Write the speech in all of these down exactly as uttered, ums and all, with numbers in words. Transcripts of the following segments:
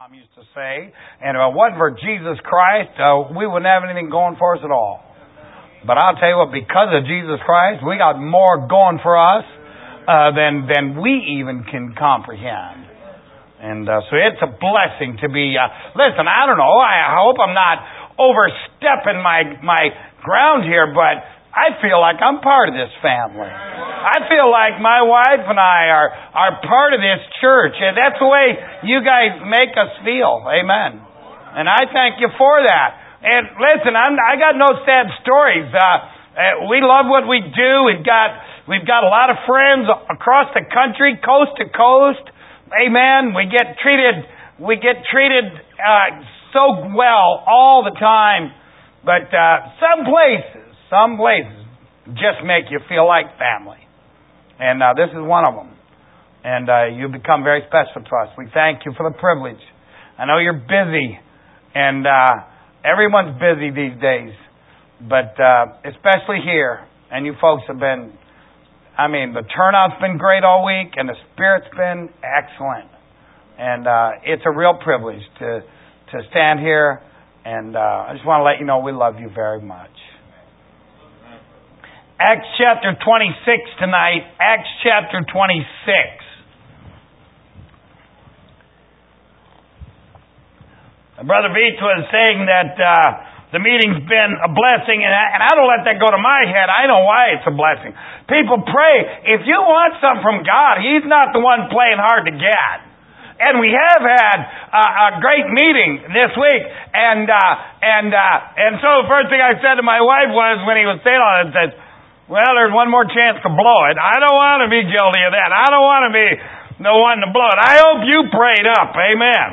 Mom used to say, and if it wasn't for Jesus Christ, uh, we wouldn't have anything going for us at all. But I'll tell you what, because of Jesus Christ, we got more going for us uh, than than we even can comprehend. And uh, so it's a blessing to be. Uh, listen, I don't know. I hope I'm not overstepping my my ground here, but I feel like I'm part of this family. I feel like my wife and I are, are part of this church. And that's the way you guys make us feel. Amen. And I thank you for that. And listen, I'm, I got no sad stories. Uh, uh, we love what we do. We've got, we've got a lot of friends across the country, coast to coast. Amen. We get treated, we get treated, uh, so well all the time. But, uh, some places, some places just make you feel like family. And uh, this is one of them. And uh, you become very special to us. We thank you for the privilege. I know you're busy. And uh, everyone's busy these days. But uh, especially here. And you folks have been, I mean, the turnout's been great all week. And the spirit's been excellent. And uh, it's a real privilege to, to stand here. And uh, I just want to let you know we love you very much. Acts chapter twenty-six tonight. Acts chapter twenty-six. Brother Veach was saying that uh, the meeting's been a blessing, and I, and I don't let that go to my head. I know why it's a blessing. People pray. If you want something from God, He's not the one playing hard to get. And we have had uh, a great meeting this week, and uh, and uh, and so the first thing I said to my wife was when he was saying all that, said, well, there's one more chance to blow it. I don't want to be guilty of that. I don't want to be the one to blow it. I hope you prayed up. Amen.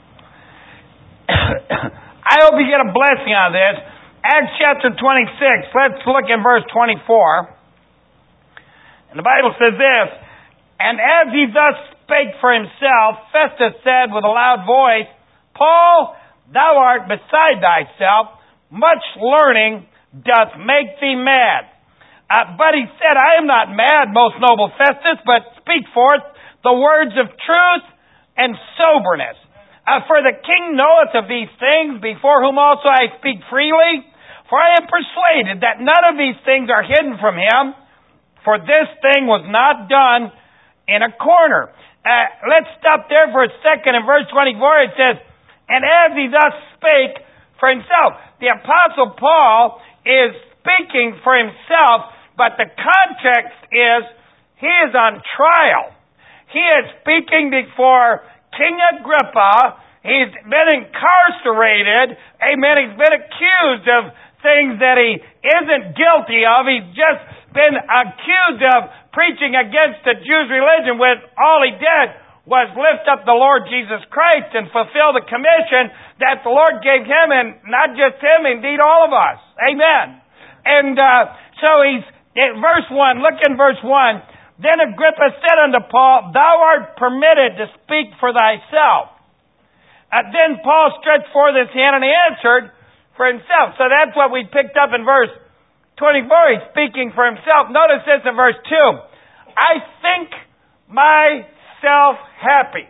I hope you get a blessing out of this. Acts chapter twenty-six. Let's look in verse twenty-four. And the Bible says this, and as he thus spake for himself, Festus said with a loud voice, Paul, thou art beside thyself. Much learning doth make thee mad. Uh, but he said, I am not mad, most noble Festus, but speak forth the words of truth and soberness. Uh, for the king knoweth of these things, before whom also I speak freely. For I am persuaded that none of these things are hidden from him, for this thing was not done in a corner. Uh, let's stop there for a second. In verse twenty-four it says, and as he thus spake for himself. The Apostle Paul is speaking for himself, but the context is he is on trial. He is speaking before King Agrippa. He's been incarcerated. Amen. He's been accused of things that he isn't guilty of. He's just been accused of preaching against the Jews' religion when all he did was lift up the Lord Jesus Christ and fulfill the commission that the Lord gave him, and not just him, indeed all of us. Amen. And uh, so he's in verse one, look in verse one. Then Agrippa said unto Paul, thou art permitted to speak for thyself. Uh, then Paul stretched forth his hand and he answered for himself. So that's what we picked up in verse twenty-four. He's speaking for himself. Notice this in verse two. I think myself happy.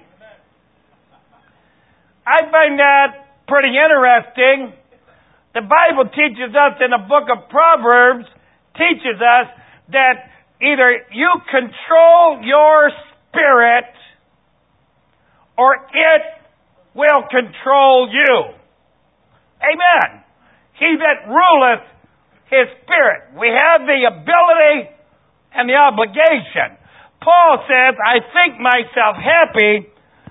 I find that pretty interesting. The Bible teaches us in the book of Proverbs, teaches us that either you control your spirit or it will control you. Amen. He that ruleth his spirit. We have the ability and the obligation. Paul says, I think myself happy.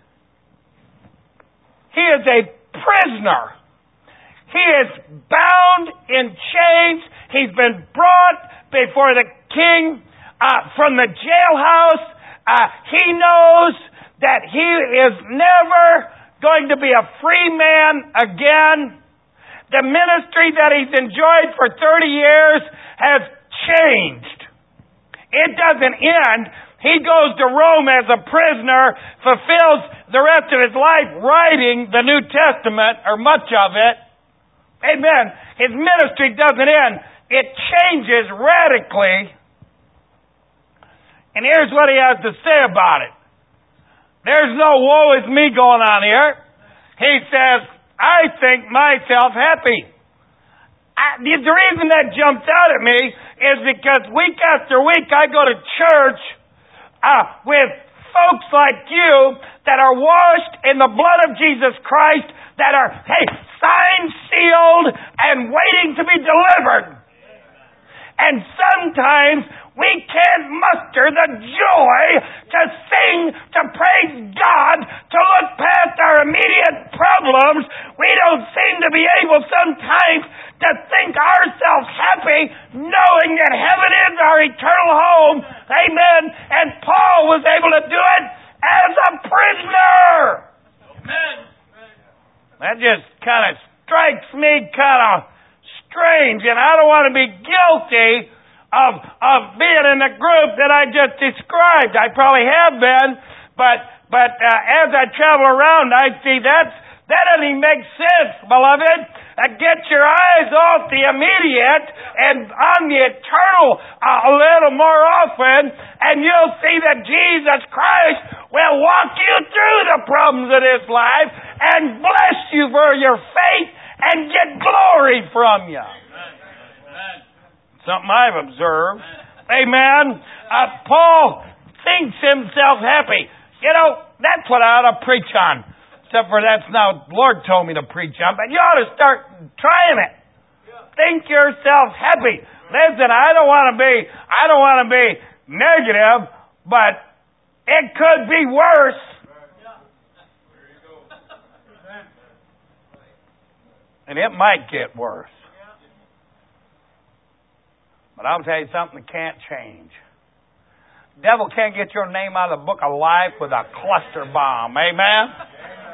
He is a prisoner. He is bound in chains. He's been brought before the king uh, from the jailhouse. Uh, he knows that he is never going to be a free man again. The ministry that he's enjoyed for thirty years has changed. It doesn't end. He goes to Rome as a prisoner, fulfills the rest of his life writing the New Testament, or much of it. Amen. His ministry doesn't end. It changes radically. And here's what he has to say about it. There's no woe is me going on here. he says, I think myself happy. I, the, the reason that jumps out at me is because week after week I go to church uh, with folks like you that are washed in the blood of Jesus Christ, that are, hey, signed, sealed, and waiting to be delivered. And sometimes we can't muster the joy to sing, to praise God, to look past our immediate problems. We don't seem to be able sometimes to think ourselves happy knowing that heaven is our eternal home. Amen. And Paul was able to do it as a prisoner. Amen. That just kind of strikes me kind of strange, and I don't want to be guilty of of being in the group that I just described. I probably have been, but but uh, as I travel around, I see that's that doesn't even make sense, beloved. Uh, get your eyes off the immediate and on the eternal uh, a little more often, and you'll see that Jesus Christ will walk you through the problems of this life and bless you for your faith and get glory from you. Something I've observed. Amen. Uh, Paul thinks himself happy. You know, that's what I ought to preach on. Except for that's now the Lord told me to preach on. But you ought to start trying it. Think yourself happy. Listen, I don't want to be, I don't want to be negative, but it could be worse. And it might get worse. But I'll tell you something that can't change. The devil can't get your name out of the book of life with a cluster bomb. Amen?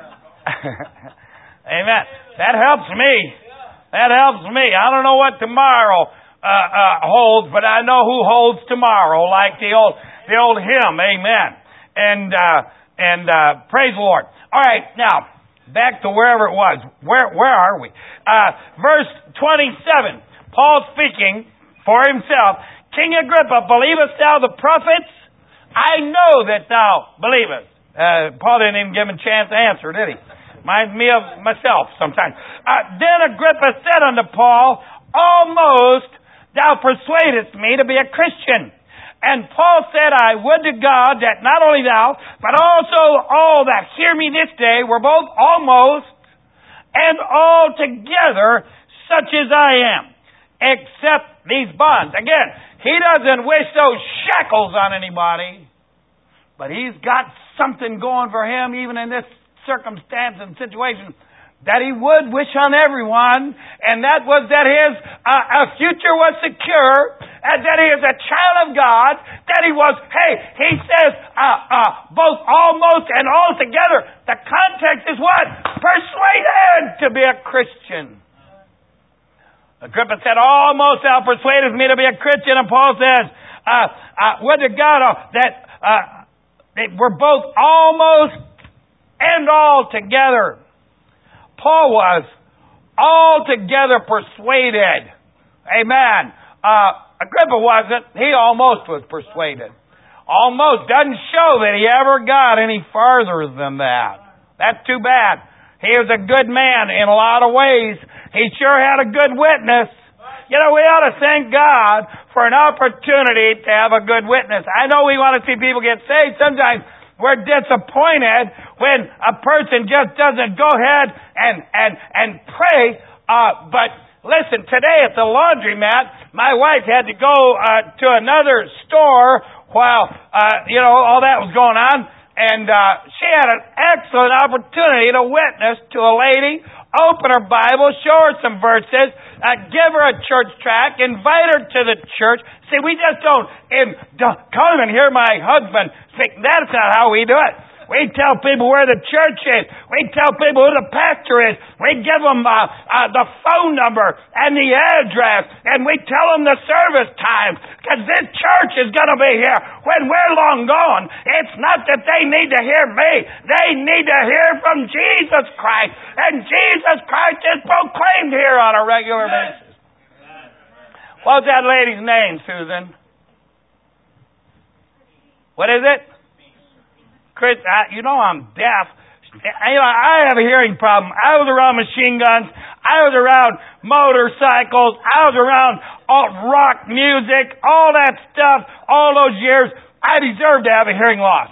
Amen. That helps me. That helps me. I don't know what tomorrow uh, uh, holds, but I know who holds tomorrow, like the old the old hymn. Amen. And uh, and uh, praise the Lord. All right, now back to wherever it was. Where where are we? Uh, verse twenty-seven. Paul speaking for himself. King Agrippa, believest thou the prophets? I know that thou believest. Uh, Paul didn't even give him a chance to answer, did he? Reminds me of myself sometimes. Uh, then Agrippa said unto Paul, almost thou persuadest me to be a Christian. And Paul said, I would to God that not only thou, but also all that hear me this day were both almost and altogether such as I am, except these bonds. Again, he doesn't wish those shackles on anybody, but he's got something going for him even in this circumstance and situation that he would wish on everyone, and that was that his uh, future was secure, and that he is a child of God, that he was, hey, he says, uh, uh, both almost and altogether. The context is what? Persuaded to be a Christian. Agrippa said, almost thou persuadest me to be a Christian, and Paul says, uh, uh, would to God uh, that uh, they were both almost and altogether. Paul was altogether persuaded. Amen. Uh, Agrippa wasn't. He almost was persuaded. Almost doesn't show that he ever got any farther than that. That's too bad. He was a good man in a lot of ways. He sure had a good witness. You know, we ought to thank God for an opportunity to have a good witness. I know we want to see people get saved. Sometimes we're disappointed when a person just doesn't go ahead and and and pray. Uh, but listen, today at the laundromat, my wife had to go uh, to another store while uh, you know all that was going on, and uh, she had an excellent opportunity to witness to a lady. Open her Bible, show her some verses, uh, give her a church tract, invite her to the church. See, we just don't, in, don't come and hear my husband speak. That's not how we do it. We tell people where the church is. We tell people who the pastor is. We give them uh, uh, the phone number and the address, and we tell them the service time, because this church is going to be here when we're long gone. It's not that they need to hear me. They need to hear from Jesus Christ, and Jesus Christ is proclaimed here on a regular basis. What's that lady's name, Susan? What is it? Chris, I, you know I'm deaf. You know, I have a hearing problem. I was around machine guns. I was around motorcycles. I was around alt rock music, all that stuff, all those years. I deserve to have a hearing loss.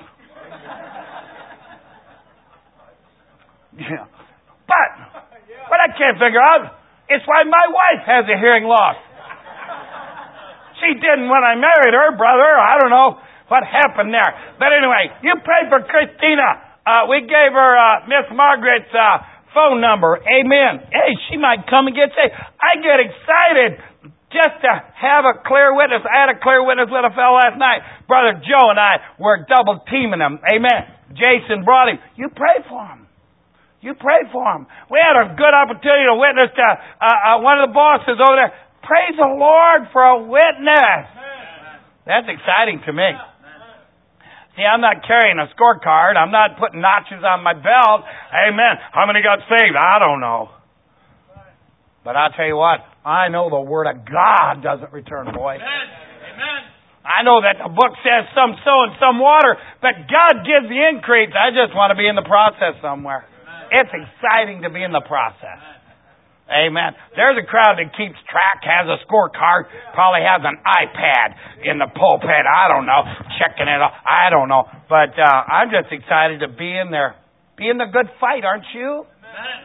Yeah. But what I can't figure out is why my wife has a hearing loss. She didn't when I married her, brother. I don't know what happened there. But anyway, you pray for Christina. Uh, we gave her uh, Miss Margaret's uh, phone number. Amen. Hey, she might come and get saved. I get excited just to have a clear witness. I had a clear witness with a fellow last night. Brother Joe and I were double teaming him. Amen. Jason brought him. You pray for him. You pray for him. We had a good opportunity to witness to uh, uh, one of the bosses over there. Praise the Lord for a witness. That's exciting to me. See, I'm not carrying a scorecard. I'm not putting notches on my belt. Amen. How many got saved? I don't know. But I'll tell you what. I know the Word of God doesn't return void. Amen. I know that the book says some sow and some water, but God gives the increase. I just want to be in the process somewhere. It's exciting to be in the process. Amen. There's a crowd that keeps track, has a scorecard, probably has an iPad in the pulpit. I don't know. Checking it out. I don't know. But uh, I'm just excited to be in there. Be in the good fight, aren't you? Amen.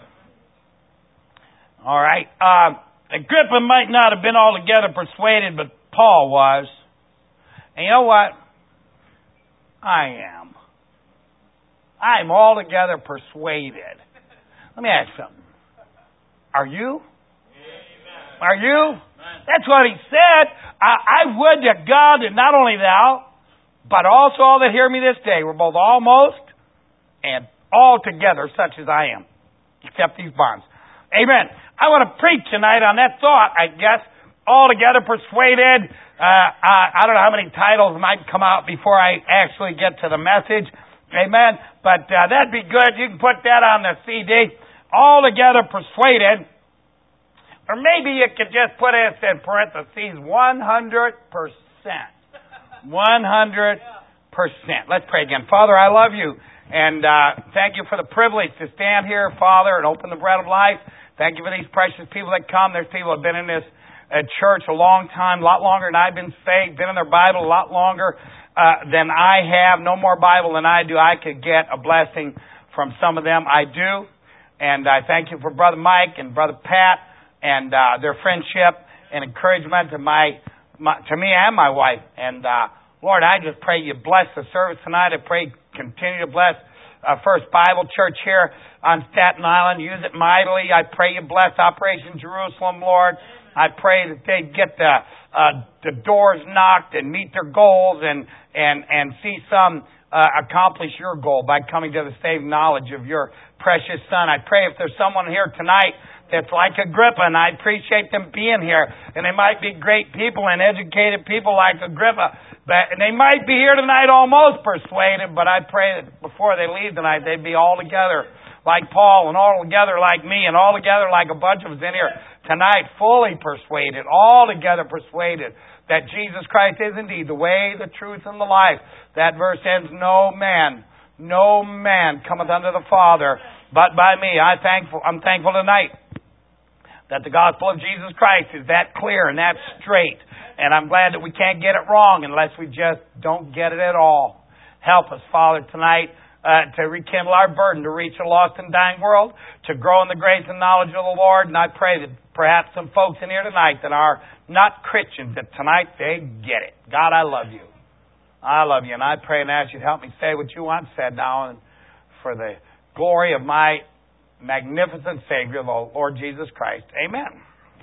All right. Uh, Agrippa might not have been altogether persuaded, but Paul was. And you know what? I am. I'm altogether persuaded. Let me ask you something. Are you? Amen. Are you? Amen. That's what he said. I, I would to God that not only thou, but also all that hear me this day were both almost and altogether such as I am, except these bonds. Amen. I want to preach tonight on that thought, I guess. Altogether persuaded. Uh, I, I don't know how many titles might come out before I actually get to the message. Amen. But uh, that'd be good. You can put that on the C D. Altogether persuaded, or maybe you could just put it in parentheses, one hundred percent. one hundred percent. Let's pray again. Father, I love you, and uh, thank you for the privilege to stand here, Father, and open the bread of life. Thank you for these precious people that come. There's people who have been in this uh, church a long time, a lot longer than I've been saved, been in their Bible a lot longer uh, than I have, no more Bible than I do. I could get a blessing from some of them. I do. And I thank you for Brother Mike and Brother Pat and uh, their friendship and encouragement to my, my to me and my wife. And uh, Lord, I just pray you bless the service tonight. I pray continue to bless uh, First Bible Church here on Staten Island. Use it mightily. I pray you bless Operation Jerusalem, Lord. I pray that they get the uh, the doors knocked and meet their goals and and and see some uh, accomplish your goal by coming to the saving knowledge of your precious Son. I pray if there's someone here tonight that's like Agrippa, and I appreciate them being here, and they might be great people and educated people like Agrippa, but and they might be here tonight almost persuaded, but I pray that before they leave tonight, they'd be all together like Paul, and all together like me, and all together like a bunch of us in here tonight, fully persuaded, all together persuaded that Jesus Christ is indeed the way, the truth, and the life. That verse ends, no man No man cometh unto the Father but by me. I thankful. I'm thankful tonight that the gospel of Jesus Christ is that clear and that straight. And I'm glad that we can't get it wrong unless we just don't get it at all. Help us, Father, tonight uh, to rekindle our burden to reach a lost and dying world, to grow in the grace and knowledge of the Lord. And I pray that perhaps some folks in here tonight that are not Christians, that tonight they get it. God, I love you. I love you, and I pray and ask you to help me say what you want said now, and for the glory of my magnificent Savior, the Lord Jesus Christ. Amen.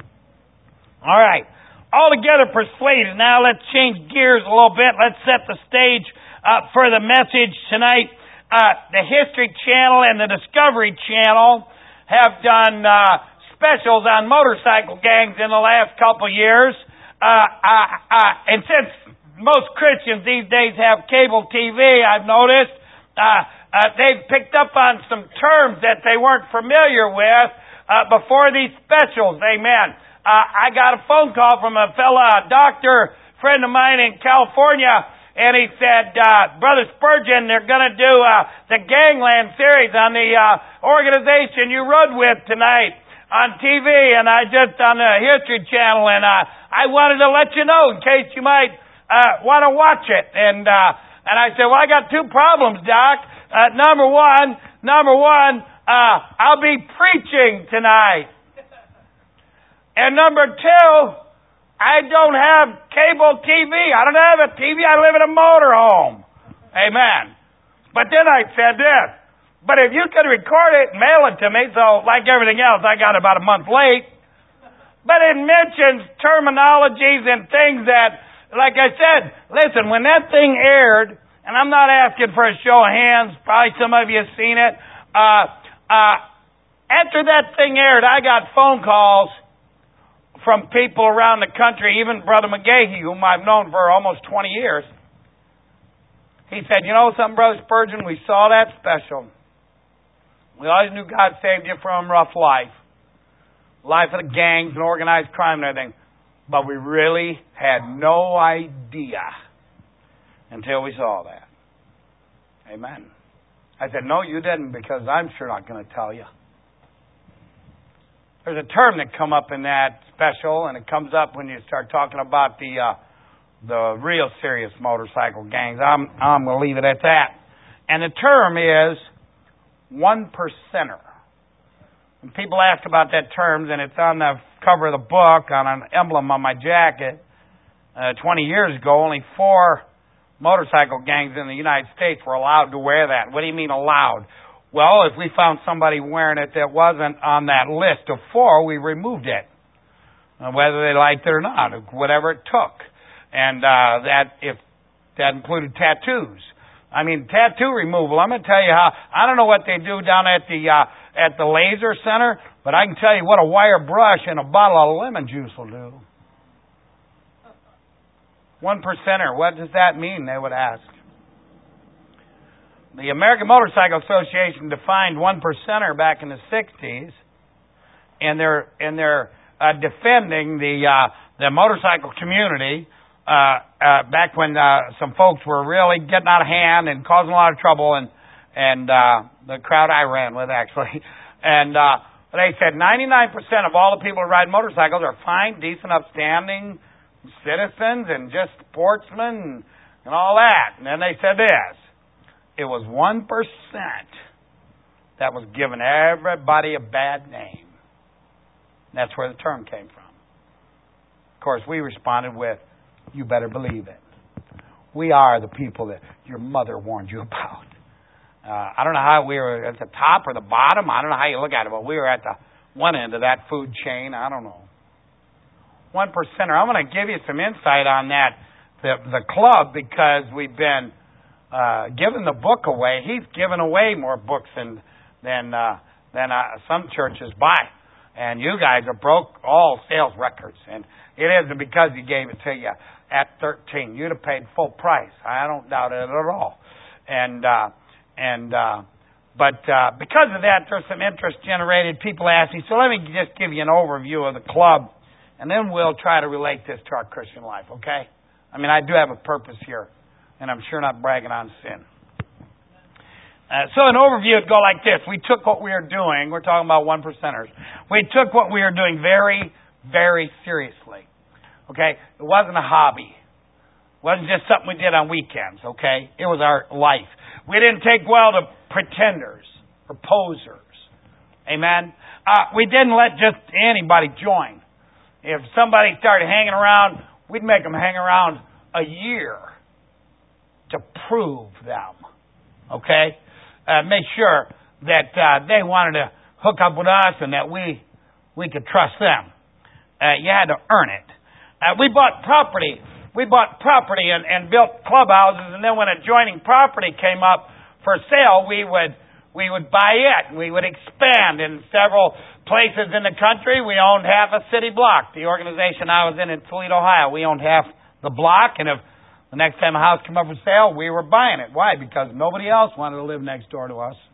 All right. Altogether persuaded. Now let's change gears a little bit. Let's set the stage uh, for the message tonight. Uh, the History Channel and the Discovery Channel have done uh, specials on motorcycle gangs in the last couple years. Uh, uh, uh, and since most Christians these days have cable T V, I've noticed. Uh, uh, they've picked up on some terms that they weren't familiar with uh, before these specials. Amen. Uh, I got a phone call from a fella, a doctor, friend of mine in California. and he said, uh, Brother Spurgeon, they're going to do uh, the Gangland series on the uh, organization you rode with tonight on T V, and I just on the History Channel, and uh, I wanted to let you know in case you might uh, want to watch it. And uh, and I said, well, I got two problems, Doc. Uh, number one, number one, uh, I'll be preaching tonight, and number two, I don't have cable T V. I don't have a T V. I live in a motorhome. Amen. But then I said this. But if you could record it and mail it to me, so like everything else, I got about a month late. But it mentions terminologies and things that, like I said, listen, when that thing aired, and I'm not asking for a show of hands, probably some of you have seen it. Uh, uh, after that thing aired, I got phone calls from people around the country, even Brother McGahee, whom I've known for almost twenty years. He said, you know something, Brother Spurgeon, we saw that special. We always knew God saved you from a rough life. Life of the gangs and organized crime and everything. But we really had no idea until we saw that. Amen. I said, no, you didn't, because I'm sure not going to tell you. There's a term that come up in that special, and it comes up when you start talking about the uh, the real serious motorcycle gangs. I'm I'm going to leave it at that. And the term is one percenter. When people ask about that term, and it's on the cover of the book, on an emblem on my jacket, uh, twenty years ago, only four motorcycle gangs in the United States were allowed to wear that. What do you mean allowed? Well, if we found somebody wearing it that wasn't on that list of four, we removed it, uh, whether they liked it or not, whatever it took. And uh, that if that included tattoos. I mean, tattoo removal. I'm going to tell you how. I don't know what they do down at the uh, at the laser center, but I can tell you what a wire brush and a bottle of lemon juice will do. One percenter. What does that mean? They would ask. The American Motorcycle Association defined one percenter back in the sixties, and they're and they're uh, defending the uh, the motorcycle community uh, uh, back when uh, some folks were really getting out of hand and causing a lot of trouble, and and uh, the crowd I ran with actually, and uh, they said ninety-nine percent of all the people who ride motorcycles are fine, decent, upstanding citizens and just sportsmen and, and all that. And then they said this. It was one percent that was giving everybody a bad name. That's where the term came from. Of course, we responded with, you better believe it. We are the people that your mother warned you about. Uh, I don't know how we were at the top or the bottom. I don't know how you look at it, but we were at the one end of that food chain. I don't know. One percenter. I'm going to give you some insight on that, the, the club, because we've been Uh, giving the book away. He's given away more books than than uh, than uh, some churches buy, and you guys have broke all sales records. And it isn't because he gave it to you at thirteen. You'd have paid full price. I don't doubt it at all. And uh, and uh, but uh, because of that, there's some interest generated. People asking. So let me just give you an overview of the club, and then we'll try to relate this to our Christian life. Okay? I mean, I do have a purpose here. And I'm sure not bragging on sin. Uh, so an overview would go like this. We took what we were doing. We're talking about one percenters. We took what we were doing very, very seriously. Okay? It wasn't a hobby. It wasn't just something we did on weekends. Okay? It was our life. We didn't take well to pretenders or posers. Amen? Uh, we didn't let just anybody join. If somebody started hanging around, we'd make them hang around a year to prove them, okay? Uh, make sure that uh, they wanted to hook up with us and that we we could trust them. Uh, you had to earn it. Uh, we bought property. We bought property and, and built clubhouses, and then when adjoining property came up for sale, we would we would buy it. We would expand in several places in the country. We owned half a city block. The organization I was in in Toledo, Ohio, we owned half the block, and if the next time a house came up for sale, we were buying it. Why? Because nobody else wanted to live next door to us.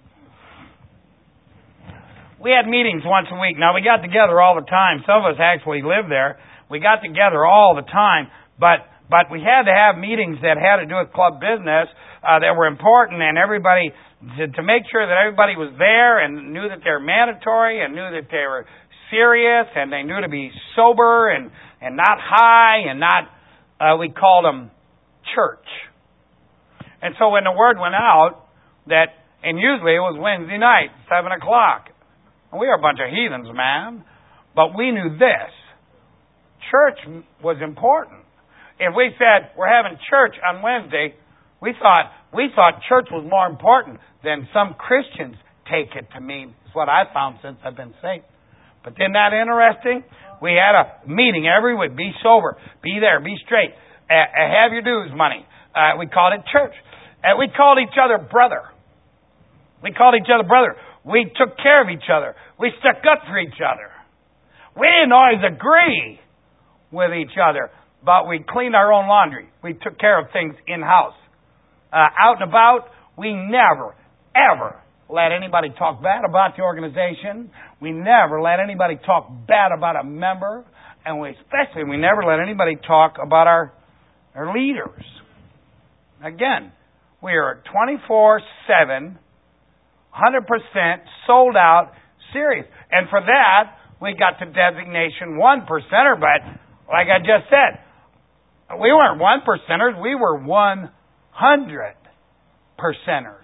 We had meetings once a week. Now, we got together all the time. Some of us actually lived there. We got together all the time. But But we had to have meetings that had to do with club business uh, that were important, and everybody, to, to make sure that everybody was there and knew that they were mandatory and knew that they were serious and they knew to be sober and, and not high and not, uh, we called them church. And so when the word went out that, and usually it was Wednesday night, seven o'clock. And we were a bunch of heathens, man. But we knew this. Church was important. If we said we're having church on Wednesday, we thought we thought church was more important than some Christians take it to mean. It's what I found since I've been saved. But isn't that interesting? We had a meeting every week. Be sober. Be there. Be straight. Uh, have your dues money. Uh, we called it church. Uh, we called each other brother. We called each other brother. We took care of each other. We stuck up for each other. We didn't always agree with each other, but we cleaned our own laundry. We took care of things in-house. Uh, out and about, we never, ever let anybody talk bad about the organization. We never let anybody talk bad about a member. And we especially, we never let anybody talk about our, our leaders. Again, we are twenty-four seven, one hundred percent sold out, serious. And for that, we got the designation one percenter, but like I just said, we weren't one percenters, we were one hundred percenters.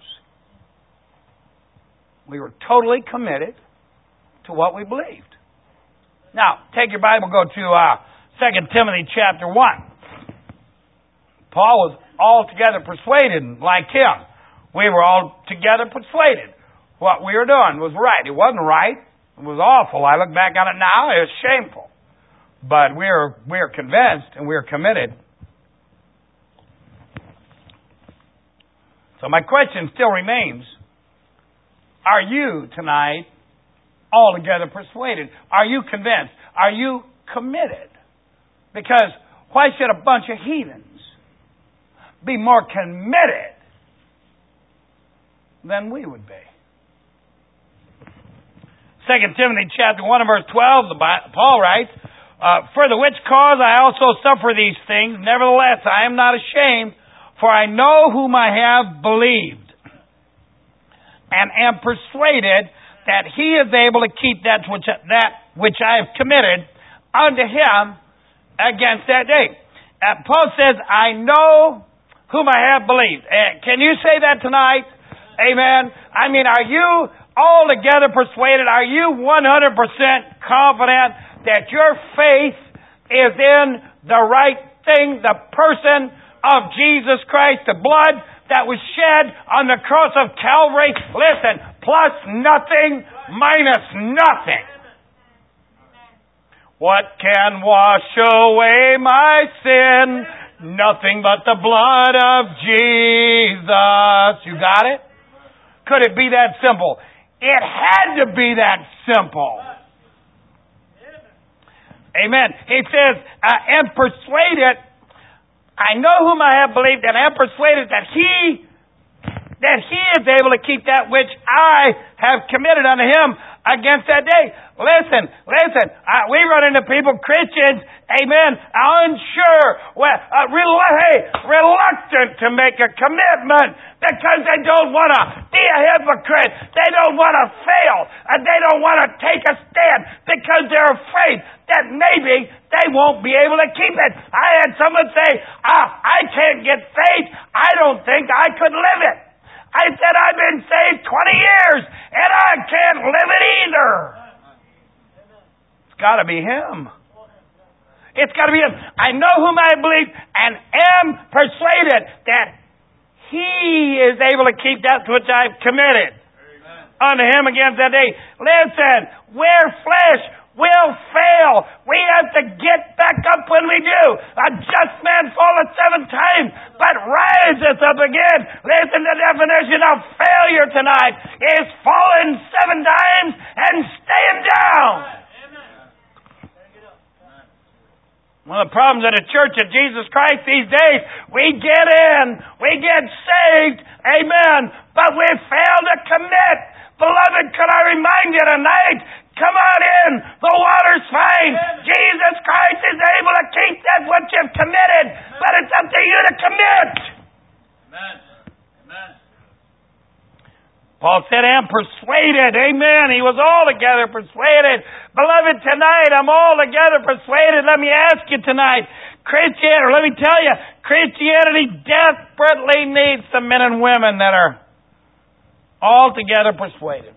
We were totally committed to what we believed. Now, take your Bible, go to uh, Second Timothy chapter one. Paul was altogether persuaded like him. We were all together persuaded. What we were doing was right. It wasn't right. It was awful. I look back on it now, it was shameful. But we are we are convinced and we are committed. So my question still remains, are you tonight altogether persuaded? Are you convinced? Are you committed? Because why should a bunch of heathens be more committed than we would be? Second Timothy chapter one and verse twelve, the Bible, Paul writes, uh, for the which cause I also suffer these things. Nevertheless, I am not ashamed, for I know whom I have believed, and am persuaded that he is able to keep that which, that which I have committed unto him against that day. Uh, Paul says, I know whom I have believed. Uh, can you say that tonight? Amen. I mean, are you altogether persuaded? Are you one hundred percent confident that your faith is in the right thing, the person of Jesus Christ, the blood that was shed on the cross of Calvary? Listen, plus nothing, minus nothing. What can wash away my sin? Nothing but the blood of Jesus. You got it? Could it be that simple? It had to be that simple. Amen. He says, I am persuaded, I know whom I have believed, and I am persuaded that he, that he is able to keep that which I have committed unto him against that day. Listen, listen, uh, we run into people, Christians, amen, unsure, well, uh, rel- hey, reluctant to make a commitment because they don't want to be a hypocrite. They don't want to fail. And they don't want to take a stand because they're afraid that maybe they won't be able to keep it. I had someone say, ah, I can't get faith. I don't think I could live it. I said, I've been saved twenty years and I can't live it either. It's got to be him. It's got to be him. I know whom I believe and am persuaded that he is able to keep that which I've committed. Amen. Unto him against that day. Listen, we're flesh. Will fail. We have to get back up when we do. A just man falleth seven times, but riseth up again. Listen, the definition of failure tonight is falling seven times and staying down. One of the problems of the Church of Jesus Christ these days, we get in, we get saved, amen, but we fail to commit. Beloved, could I remind you tonight, come on in, the water's fine. Jesus Christ is able to keep that which you've committed, but it persuaded. Amen. He was altogether persuaded. Beloved, tonight I'm altogether persuaded. Let me ask you tonight, Christianity, let me tell you, Christianity desperately needs some men and women that are altogether persuaded.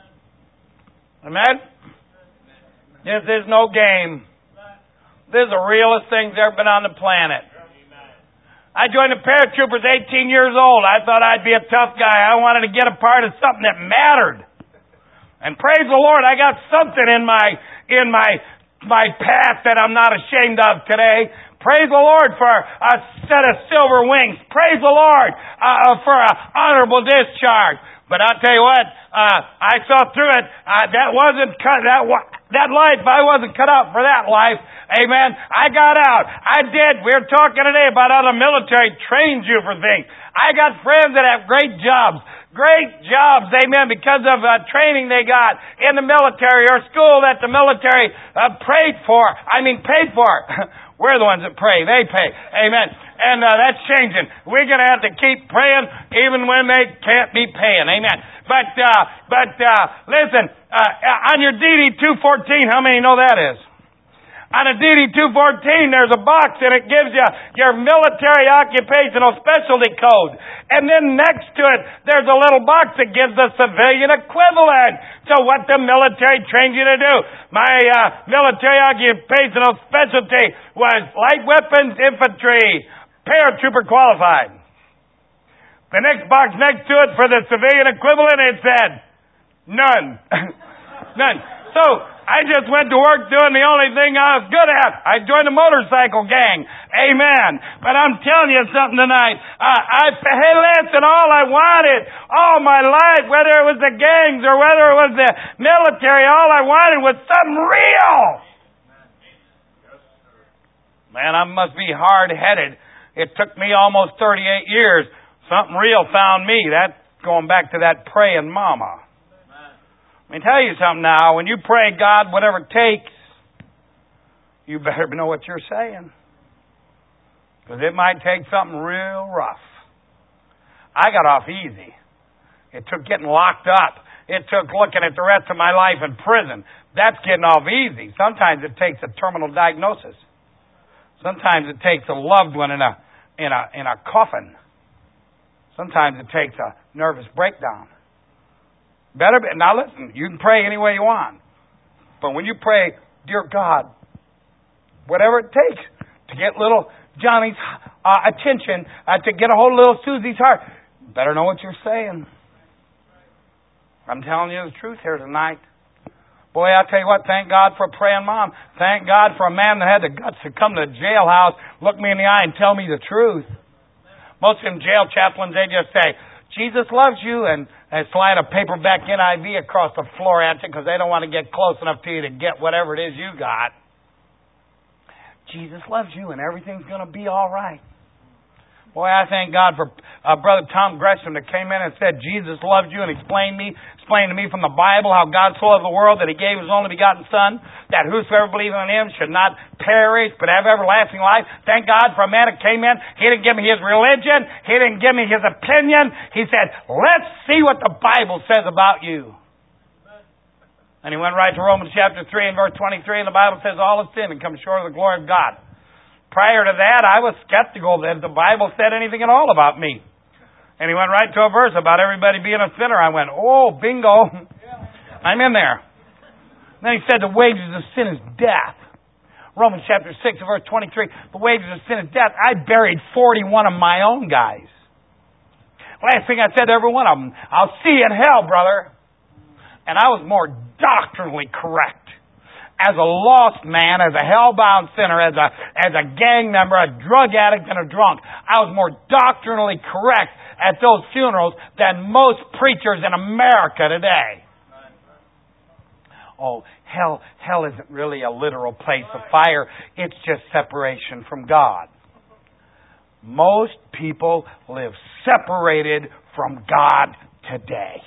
Amen? This is no game. This is the realest thing that's ever been on the planet. I joined the paratroopers eighteen years old. I thought I'd be a tough guy. I wanted to get a part of something that mattered. And praise the Lord, I got something in my in my my path that I'm not ashamed of today. Praise the Lord for a set of silver wings. Praise the Lord uh, for an honorable discharge. But I'll tell you what, uh, I saw through it. Uh, that wasn't cut. That that life, I wasn't cut out for that life. Amen. I got out. I did. We were talking today about how the military trains you for things. I got friends that have great jobs. Great jobs, amen, because of uh, training they got in the military or school that the military uh, prayed for. I mean, paid for. We're the ones that pray. They pay. Amen. And uh, that's changing. We're going to have to keep praying even when they can't be paying. Amen. But, uh, but uh, listen, uh, on your D D two fourteen, how many know that is? On a D D two fourteen, there's a box and it gives you your military occupational specialty code. And then next to it, there's a little box that gives the civilian equivalent to what the military trained you to do. My uh, military occupational specialty was light weapons infantry, paratrooper qualified. The next box next to it for the civilian equivalent, it said, none. None. So, I just went to work doing the only thing I was good at. I joined a motorcycle gang. Amen. But I'm telling you something tonight. Uh, I had less than all I wanted all my life, whether it was the gangs or whether it was the military. All I wanted was something real. Man, I must be hard-headed. It took me almost thirty-eight years. Something real found me. That's going back to that praying mama. Let me tell you something now. When you pray, God, whatever it takes, you better know what you're saying. Because it might take something real rough. I got off easy. It took getting locked up. It took looking at the rest of my life in prison. That's getting off easy. Sometimes it takes a terminal diagnosis. Sometimes it takes a loved one in a in a in a coffin. Sometimes it takes a nervous breakdown. Better be, now listen, you can pray any way you want. But when you pray, dear God, whatever it takes to get little Johnny's uh, attention, uh, to get a hold of little Susie's heart, better know what you're saying. I'm telling you the truth here tonight. Boy, I'll tell you what, thank God for a praying mom. Thank God for a man that had the guts to come to the jailhouse, look me in the eye and tell me the truth. Most of them jail chaplains, they just say, Jesus loves you, and they slide a paperback N I V across the floor at you because they don't want to get close enough to you to get whatever it is you got. Jesus loves you, and everything's going to be all right. Boy, I thank God for uh, Brother Tom Gresham that came in and said Jesus loves you and explained me, explained to me from the Bible how God so loved the world that He gave His only begotten Son, that whosoever believes in Him should not perish but have everlasting life. Thank God for a man that came in. He didn't give me his religion. He didn't give me his opinion. He said, let's see what the Bible says about you. And he went right to Romans chapter three and verse twenty-three, and the Bible says all have sinned and come short of the glory of God. Prior to that, I was skeptical that the Bible said anything at all about me. And he went right to a verse about everybody being a sinner. I went, oh, bingo. I'm in there. Then he said the wages of sin is death. Romans chapter six, verse twenty-three. The wages of sin is death. I buried forty-one of my own guys. Last thing I said to every one of them, I'll see you in hell, brother. And I was more doctrinally correct. As a lost man, as a hell-bound sinner, as a as a gang member, a drug addict, and a drunk, I was more doctrinally correct at those funerals than most preachers in America today. Oh, hell, hell isn't really a literal place of fire. It's just separation from God. Most people live separated from God today.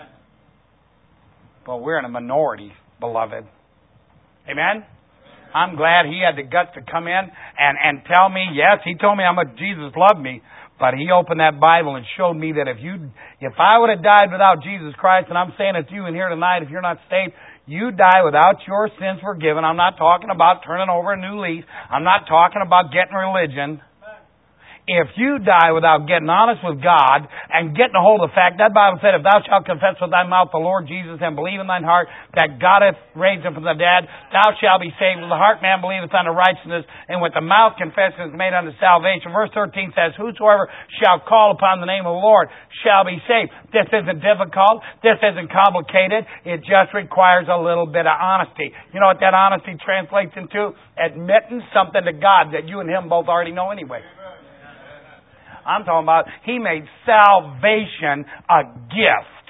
But we're in a minority, beloved. Amen? I'm glad he had the guts to come in and, and tell me, yes, he told me how much Jesus loved me, But He opened that Bible and showed me that if you, if I would have died without Jesus Christ, and I'm saying it to you in here tonight, if you're not saved, you die without your sins forgiven. I'm not talking about turning over a new leaf. I'm not talking about getting religion. If you die without getting honest with God and getting a hold of the fact, that Bible said, if thou shalt confess with thy mouth the Lord Jesus and believe in thine heart that God hath raised him from the dead, thou shalt be saved. With the heart man believeth unto righteousness, and with the mouth confession is made unto salvation. Verse thirteen says, whosoever shall call upon the name of the Lord shall be saved. This isn't difficult. This isn't complicated. It just requires a little bit of honesty. You know what that honesty translates into? Admitting something to God that you and Him both already know anyway. I'm talking about He made salvation a gift.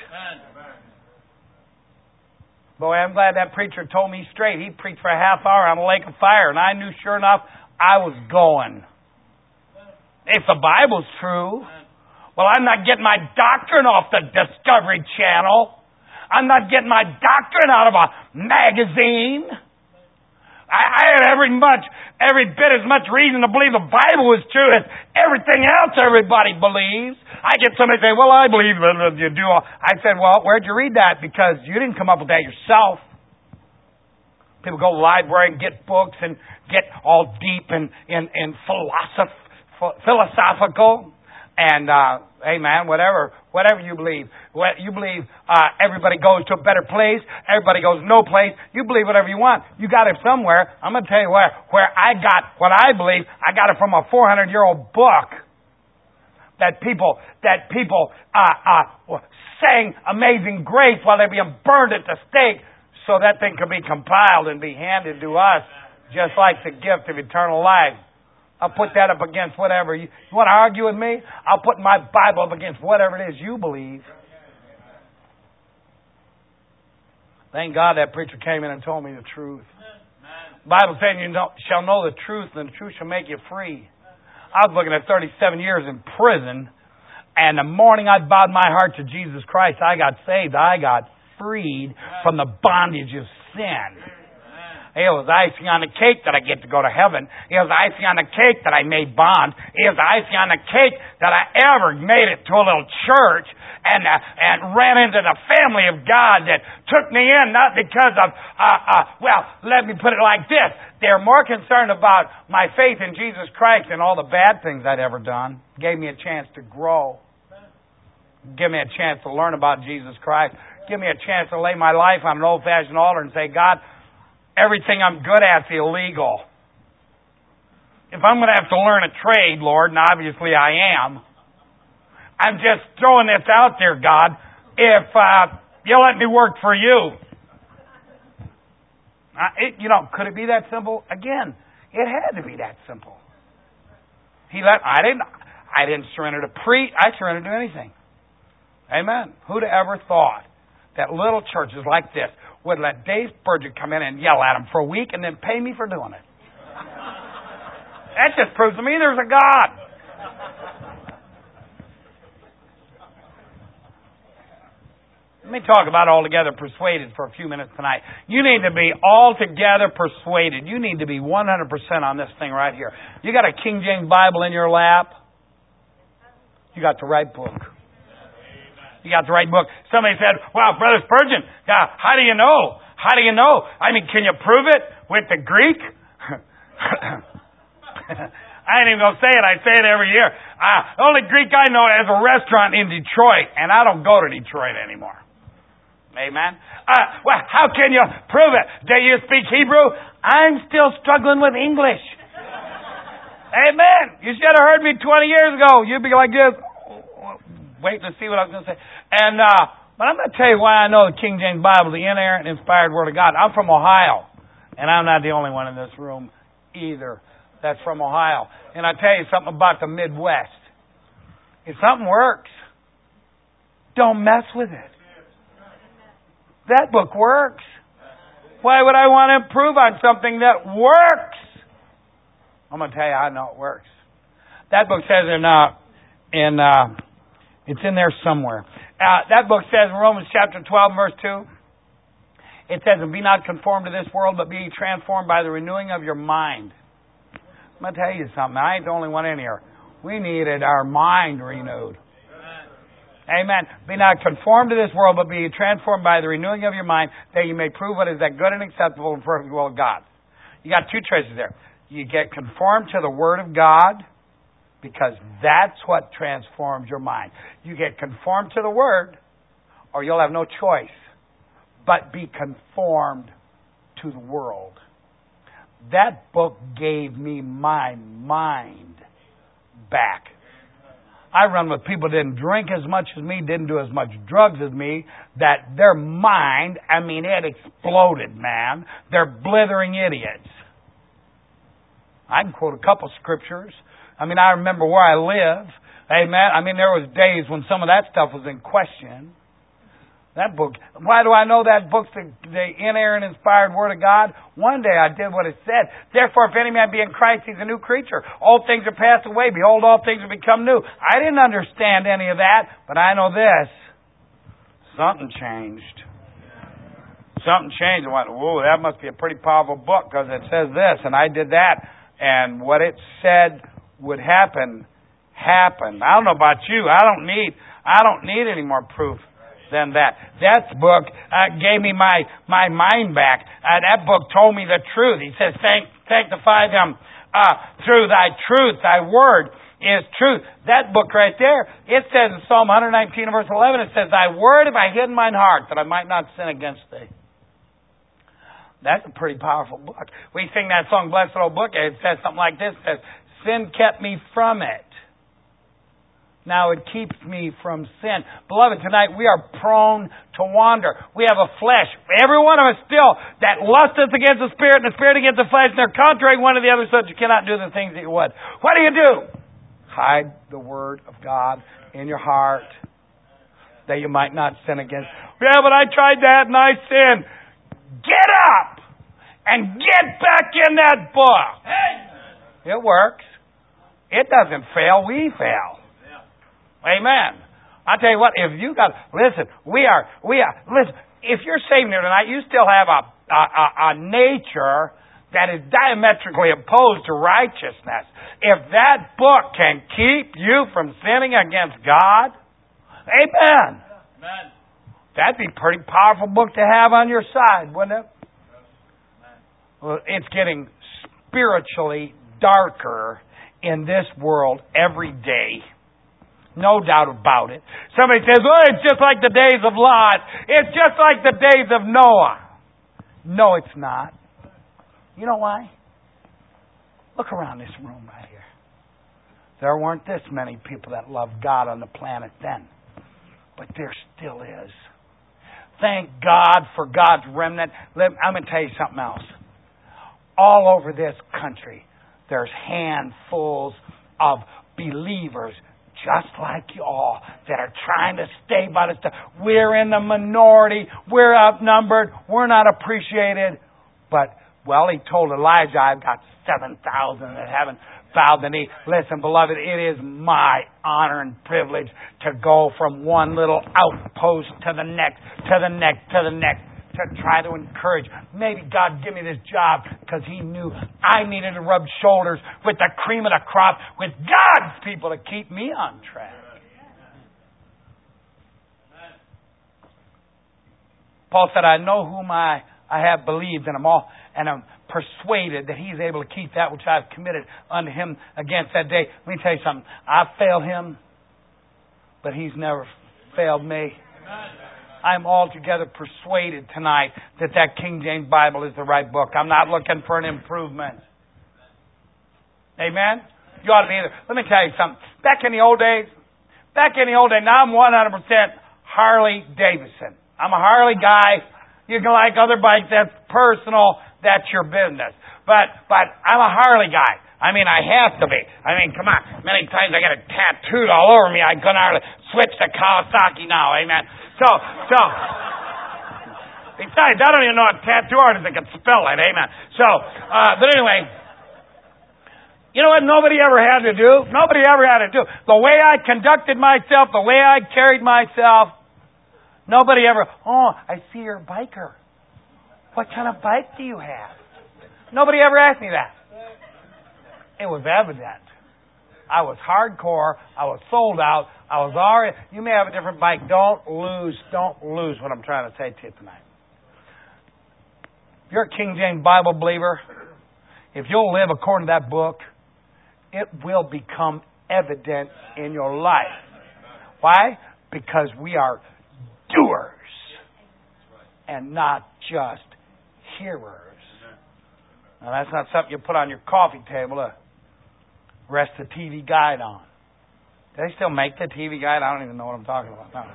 Boy, I'm glad that preacher told me straight. He preached for a half hour on a lake of fire, and I knew sure enough I was going. If the Bible's true, well, I'm not getting my doctrine off the Discovery Channel. I'm not getting my doctrine out of a magazine. I, I had every much, every bit as much reason to believe the Bible was true as everything else everybody believes. I get somebody saying, well, I believe that you do all. I said, well, where'd you read that? Because you didn't come up with that yourself. People go to the library and get books and get all deep and, and, and philosoph, philosophical. And, uh, hey man, whatever, whatever you believe. What you believe, uh, everybody goes to a better place. Everybody goes no place. You believe whatever you want. You got it somewhere. I'm going to tell you where, where I got what I believe. I got it from a four hundred year old book that people, that people, uh, uh, sang Amazing Grace while they're being burned at the stake so that thing could be compiled and be handed to us just like the gift of eternal life. I'll put that up against whatever. You, you want to argue with me? I'll put my Bible up against whatever it is you believe. Thank God that preacher came in and told me the truth. The Bible saying you know, shall know the truth, and the truth shall make you free. I was looking at thirty-seven years in prison, and the morning I bowed my heart to Jesus Christ, I got saved. I got freed from the bondage of sin. It was icing on the cake that I get to go to heaven. It was icing on the cake that I made bond. It was icing on the cake that I ever made it to a little church and uh, and ran into the family of God that took me in, not because of, uh, uh, well, let me put it like this. They're more concerned about my faith in Jesus Christ than all the bad things I'd ever done. Gave me a chance to grow. Give me a chance to learn about Jesus Christ. Give me a chance to lay my life on an old-fashioned altar and say, God, everything I'm good at's illegal. If I'm going to have to learn a trade, Lord, and obviously I am, I'm just throwing this out there, God. If uh, you let me work for you. Uh, it, you know, could it be that simple? Again, it had to be that simple. He let. I didn't. I didn't surrender to preach. I surrendered to anything. Amen. Who'd have ever thought that little churches like this would let Dave Spurgeon come in and yell at him for a week and then pay me for doing it? That just proves to me there's a God. Let me talk about altogether persuaded for a few minutes tonight. You need to be altogether persuaded. You need to be one hundred percent on this thing right here. You got a King James Bible in your lap? You got the right book. You got the right book. Somebody said, wow, Brother Spurgeon, uh, how do you know? How do you know? I mean, can you prove it with the Greek? I ain't even going to say it. I say it every year. Uh, the only Greek I know has a restaurant in Detroit, and I don't go to Detroit anymore. Amen? Uh, well, how can you prove it? Do you speak Hebrew? I'm still struggling with English. Amen. You should have heard me twenty years ago. You'd be like this. Wait to see what I was going to say. And, uh, but I'm going to tell you why I know the King James Bible, the inerrant, inspired Word of God. I'm from Ohio. And I'm not the only one in this room either that's from Ohio. And I tell you something about the Midwest. If something works, don't mess with it. That book works. Why would I want to improve on something that works? I'm going to tell you I know it works. That book says in, uh, in, uh, it's in there somewhere. Uh, that book says in Romans chapter twelve, verse two, it says, and be not conformed to this world, but be transformed by the renewing of your mind. I'm going to tell you something. I ain't the only one in here. We needed our mind renewed. Amen. Be not conformed to this world, but be transformed by the renewing of your mind, that you may prove what is that good and acceptable and perfect will of God. You got two choices there. You get conformed to the Word of God, because that's what transforms your mind. You get conformed to the Word, or you'll have no choice but be conformed to the world. That book gave me my mind back. I run with people that didn't drink as much as me, didn't do as much drugs as me, that their mind, I mean, it exploded, man. They're blithering idiots. I can quote a couple scriptures. I mean, I remember where I live. Amen. I mean, there was days when some of that stuff was in question. That book, why do I know that book's the, the inerrant, inspired Word of God? One day I did what it said. Therefore, if any man be in Christ, he's a new creature. Old things are passed away. Behold, all things have become new. I didn't understand any of that, but I know this. Something changed. Something changed. I went, whoa, that must be a pretty powerful book because it says this, and I did that. And what it said would happen, happened. I don't know about you. I don't need, I don't need any more proof than that. That book uh, gave me my, my mind back. Uh, that book told me the truth. He says, Thank, sanctify them uh, through thy truth. Thy word is truth. That book right there, it says in Psalm one nineteen, verse eleven, it says, Thy word have I hid in mine heart, that I might not sin against thee. That's a pretty powerful book. We sing that song, Blessed Old Book. It says something like this. It says, Sin kept me from it. Now it keeps me from sin. Beloved, tonight we are prone to wander. We have a flesh. Every one of us still that lusteth against the Spirit and the Spirit against the flesh, and they're contrary one to the other, so that you cannot do the things that you would. What do you do? Hide the Word of God in your heart, that you might not sin against. Yeah, but I tried that and I sinned. Get up and get back in that book. It works. It doesn't fail. We fail. Amen. I tell you what, if you got, listen, we are, we are, listen, if you're saved here tonight, you still have a, a, a nature that is diametrically opposed to righteousness. If that book can keep you from sinning against God, amen. Amen. That'd be a pretty powerful book to have on your side, wouldn't it? Well, it's getting spiritually darker in this world every day. No doubt about it. Somebody says, well, it's just like the days of Lot. It's just like the days of Noah. No, it's not. You know why? Look around this room right here. There weren't this many people that loved God on the planet then. But there still is. Thank God for God's remnant. I'm going to tell you something else. All over this country, there's handfuls of believers just like you all that are trying to stay by the stuff. We're in the minority. We're outnumbered. We're not appreciated. But, well, he told Elijah, I've got seven thousand that haven't bowed the knee. Listen, beloved, it is my honor and privilege to go from one little outpost to the next, to the next, to the next, to try to encourage. Maybe God give me this job because He knew I needed to rub shoulders with the cream of the crop, with God's people to keep me on track. Paul said, I know whom I, I have believed, and I'm all and I'm persuaded that He's able to keep that which I've committed unto Him against that day. Let me tell you something. I've failed Him, but He's never failed me. I'm altogether persuaded tonight that that King James Bible is the right book. I'm not looking for an improvement. Amen? You ought to be either. Let me tell you something. Back in the old days, back in the old days, now I'm one hundred percent Harley Davidson. I'm a Harley guy. You can like other bikes. That's personal. That's your business. But but I'm a Harley guy. I mean, I have to be. I mean, come on. Many times I got it tattooed all over me. I couldn't hardly switch to Kawasaki now. Amen. So, so. Besides, I don't even know a tattoo artist that can spell it. Amen. So, uh, but anyway. You know what nobody ever had to do? Nobody ever had to do. The way I conducted myself, the way I carried myself, nobody ever, oh, I see you're a biker. What kind of bike do you have? Nobody ever asked me that. It was evident. I was hardcore. I was sold out. I was already... You may have a different bike. Don't lose, don't lose what I'm trying to say to you tonight. If you're a King James Bible believer, if you'll live according to that book, it will become evident in your life. Why? Because we are doers and not just hearers. Now, that's not something you put on your coffee table to rest the T V guide on. Do they still make the T V guide? I don't even know what I'm talking about. No.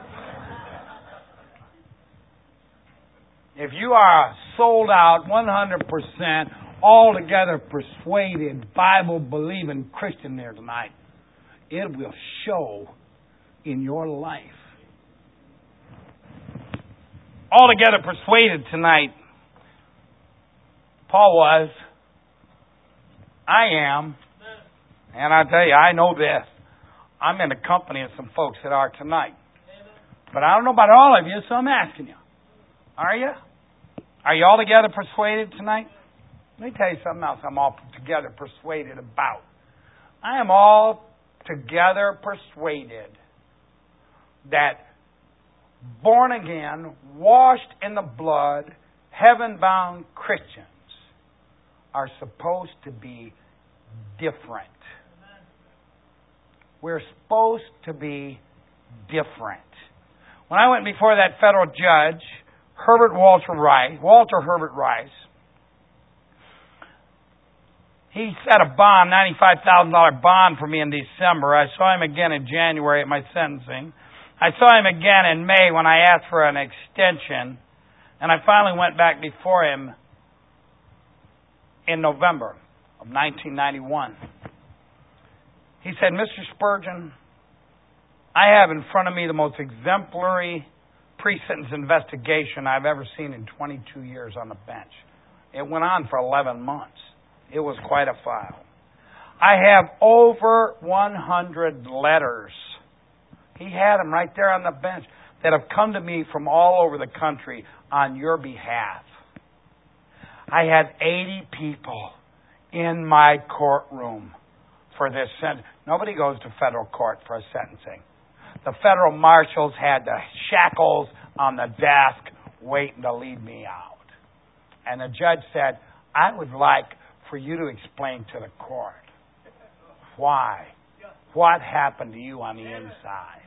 If you are a sold out, one hundred percent, altogether persuaded, Bible-believing Christian there tonight, it will show in your life. Altogether persuaded tonight, Paul was, I am, and I tell you, I know this. I'm in the company of some folks that are tonight. But I don't know about all of you, so I'm asking you. Are you? Are you altogether persuaded tonight? Let me tell you something else I'm altogether persuaded about. I am altogether persuaded that born again, washed in the blood, heaven-bound Christians are supposed to be different. We're supposed to be different. When I went before that federal judge, Herbert Walter Rice, Walter Herbert Rice, he set a bond, ninety-five thousand dollars bond for me in December. I saw him again in January at my sentencing. I saw him again in May when I asked for an extension. And I finally went back before him in November of nineteen ninety-one. He said, Mister Spurgeon, I have in front of me the most exemplary pre-sentence investigation I've ever seen in twenty-two years on the bench. It went on for eleven months. It was quite a file. I have over one hundred letters. He had them right there on the bench that have come to me from all over the country on your behalf. I had eighty people in my courtroom for this sentence. Nobody goes to federal court for a sentencing. The federal marshals had the shackles on the desk waiting to lead me out. And the judge said, I would like for you to explain to the court why. What happened to you on the inside?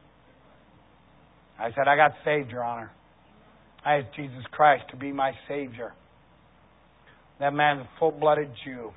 I said, I got saved, Your Honor. I asked Jesus Christ to be my Savior. That man's a full-blooded Jew.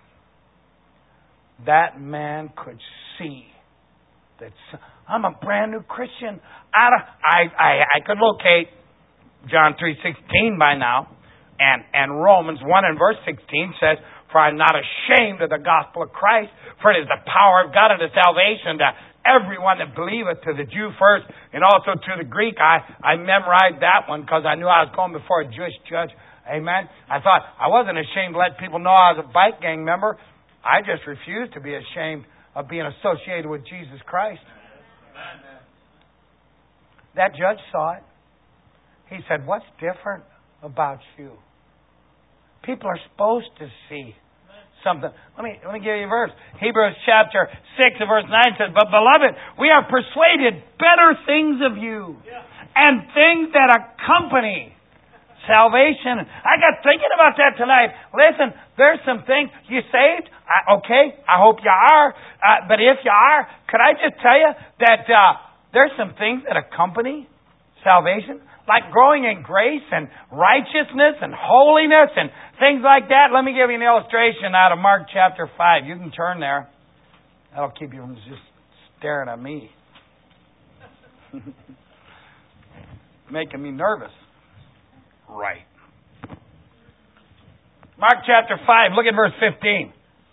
That man could see that I'm a brand new Christian. I, I, I, I could locate John three sixteen by now. And, and Romans one and verse sixteen says, for I'm not ashamed of the gospel of Christ, for it is the power of God unto salvation to everyone that believeth, to the Jew first, and also to the Greek. I, I memorized that one because I knew I was going before a Jewish judge. Amen. I thought I wasn't ashamed to let people know I was a bike gang member. I just refused to be ashamed of being associated with Jesus Christ. Amen. That judge saw it. He said, what's different about you? People are supposed to see something. Let me let me give you a verse. Hebrews chapter six and verse nine says, but beloved, we are persuaded better things of you, yeah, and things that accompany salvation. I got thinking about that tonight. Listen, there's some things. You saved? I, okay, I hope you are. Uh, but if you are, could I just tell you that uh, there's some things that accompany salvation? Like growing in grace and righteousness and holiness and things like that. Let me give you an illustration out of Mark chapter five. You can turn there. That'll keep you from just staring at me. Making me nervous. Right. Mark chapter five, look at verse fifteen.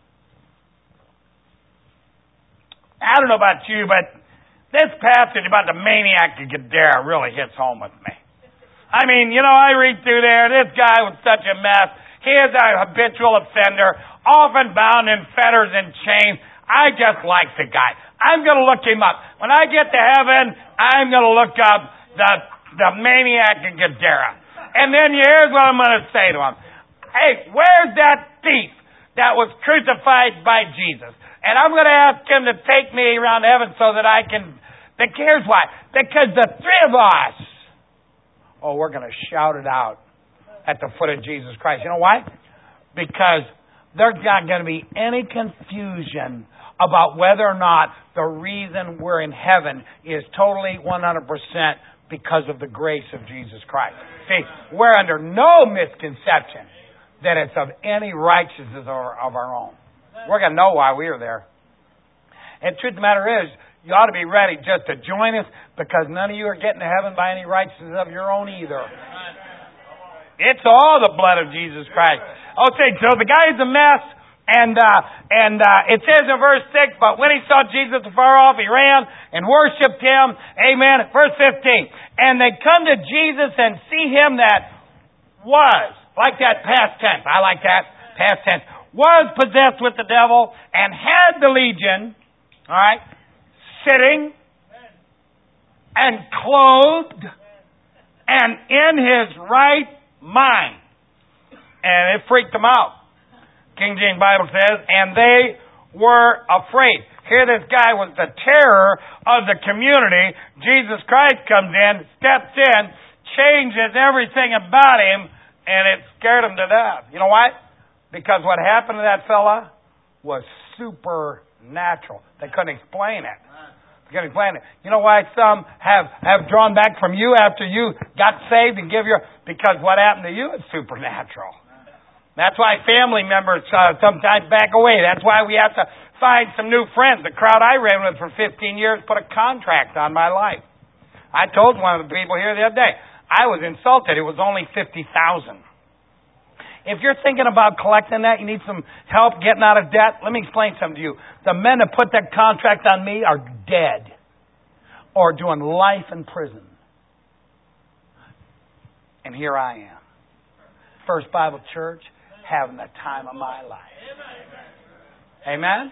I don't know about you, but this passage about the maniac of Gadara really hits home with me. I mean, you know, I read through there, this guy was such a mess. He is a habitual offender, often bound in fetters and chains. I just like the guy. I'm going to look him up. When I get to heaven, I'm going to look up the, the maniac of Gadara. And then here's what I'm going to say to him. Hey, where's that thief that was crucified by Jesus. And I'm going to ask Him to take me around heaven so that I can... But here's why. Because the three of us, oh, we're going to shout it out at the foot of Jesus Christ. You know why? Because there's not going to be any confusion about whether or not the reason we're in heaven is totally one hundred percent because of the grace of Jesus Christ. See, we're under no misconception that it's of any righteousness or of our own. We're going to know why we are there. And the truth of the matter is, you ought to be ready just to join us, because none of you are getting to heaven by any righteousness of your own either. It's all the blood of Jesus Christ. Okay, so the guy is a mess, and uh, and uh, it says in verse six, but when he saw Jesus afar off, he ran and worshipped Him. Amen. Verse fifteen, and they come to Jesus and see Him that was, like that past tense, I like that past tense, was possessed with the devil and had the legion, all right, sitting and clothed and in his right mind. And it freaked them out. King James Bible says, and they were afraid. Here this guy was the terror of the community. Jesus Christ comes in, steps in, changes everything about him, and it scared them to death. You know why? Because what happened to that fella was supernatural. They couldn't explain it. They couldn't explain it. You know why some have, have drawn back from you after you got saved and give your... Because what happened to you is supernatural. That's why family members uh, sometimes back away. That's why we have to find some new friends. The crowd I ran with for fifteen years put a contract on my life. I told one of the people here the other day, I was insulted. It was only fifty thousand dollars. If you're thinking about collecting that, you need some help getting out of debt, let me explain something to you. The men that put that contract on me are dead or doing life in prison. And here I am. First Bible Church, having the time of my life. Amen?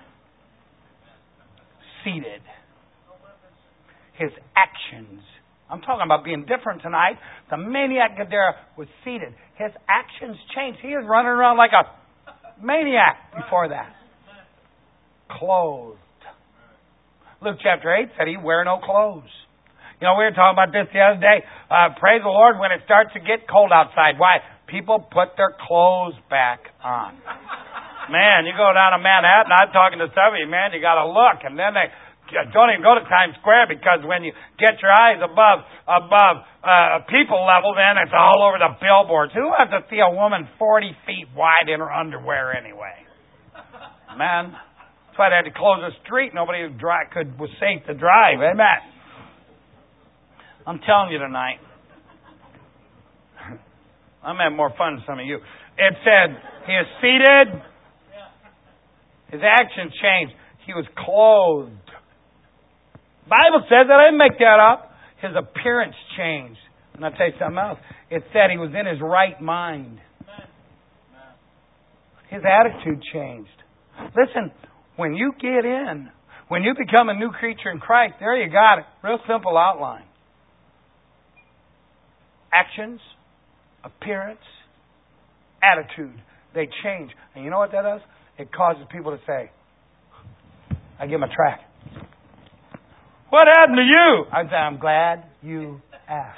Seated. His actions. I'm talking about being different tonight. The maniac there was seated. His actions changed. He was running around like a maniac before that. Clothed. Luke chapter eight said he wear no clothes. You know, we were talking about this the other day. Uh, praise the Lord when it starts to get cold outside. Why? People put their clothes back on. Man, you go down to Manhattan, I'm talking to some of you, man, you got to look. And then they don't even go to Times Square, because when you get your eyes above above uh, people level, then it's all over the billboards. Who wants to see a woman forty feet wide in her underwear anyway? Man, that's why they had to close the street. Nobody could, drive, could was safe to drive. Amen. I'm telling you tonight, I'm having more fun than some of you. It said he is seated. His actions changed. He was clothed. Bible says that. I didn't make that up. His appearance changed. And I'll tell you something else. It said he was in his right mind. His attitude changed. Listen, when you get in, when you become a new creature in Christ, there you got it. Real simple outline. Actions, appearance, attitude. They change. And you know what that does? It causes people to say, I give them a track. What happened to you? I say, I'm glad you asked.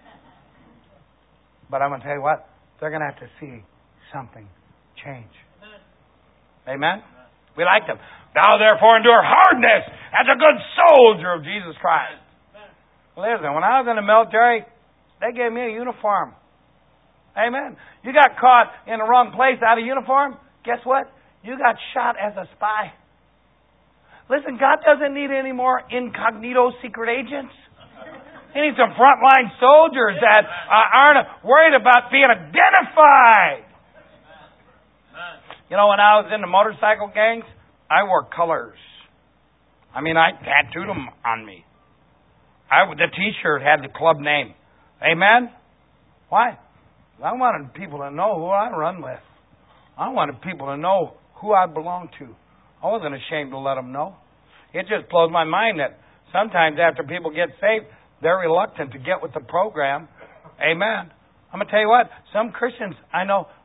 But I'm going to tell you what, they're going to have to see something change. Amen? We like them. Thou therefore endure hardness as a good soldier of Jesus Christ. Listen, when I was in the military, they gave me a uniform. Amen. You got caught in the wrong place out of uniform, guess what? You got shot as a spy. Listen, God doesn't need any more incognito secret agents. He needs some frontline soldiers that uh, aren't worried about being identified. You know, when I was in the motorcycle gangs, I wore colors. I mean, I tattooed them on me. I, the T-shirt had the club name. Amen? Why? I wanted people to know who I run with. I wanted people to know who I belong to. I wasn't ashamed to let them know. It just blows my mind that sometimes after people get saved, they're reluctant to get with the program. Amen. I'm going to tell you what, some Christians I know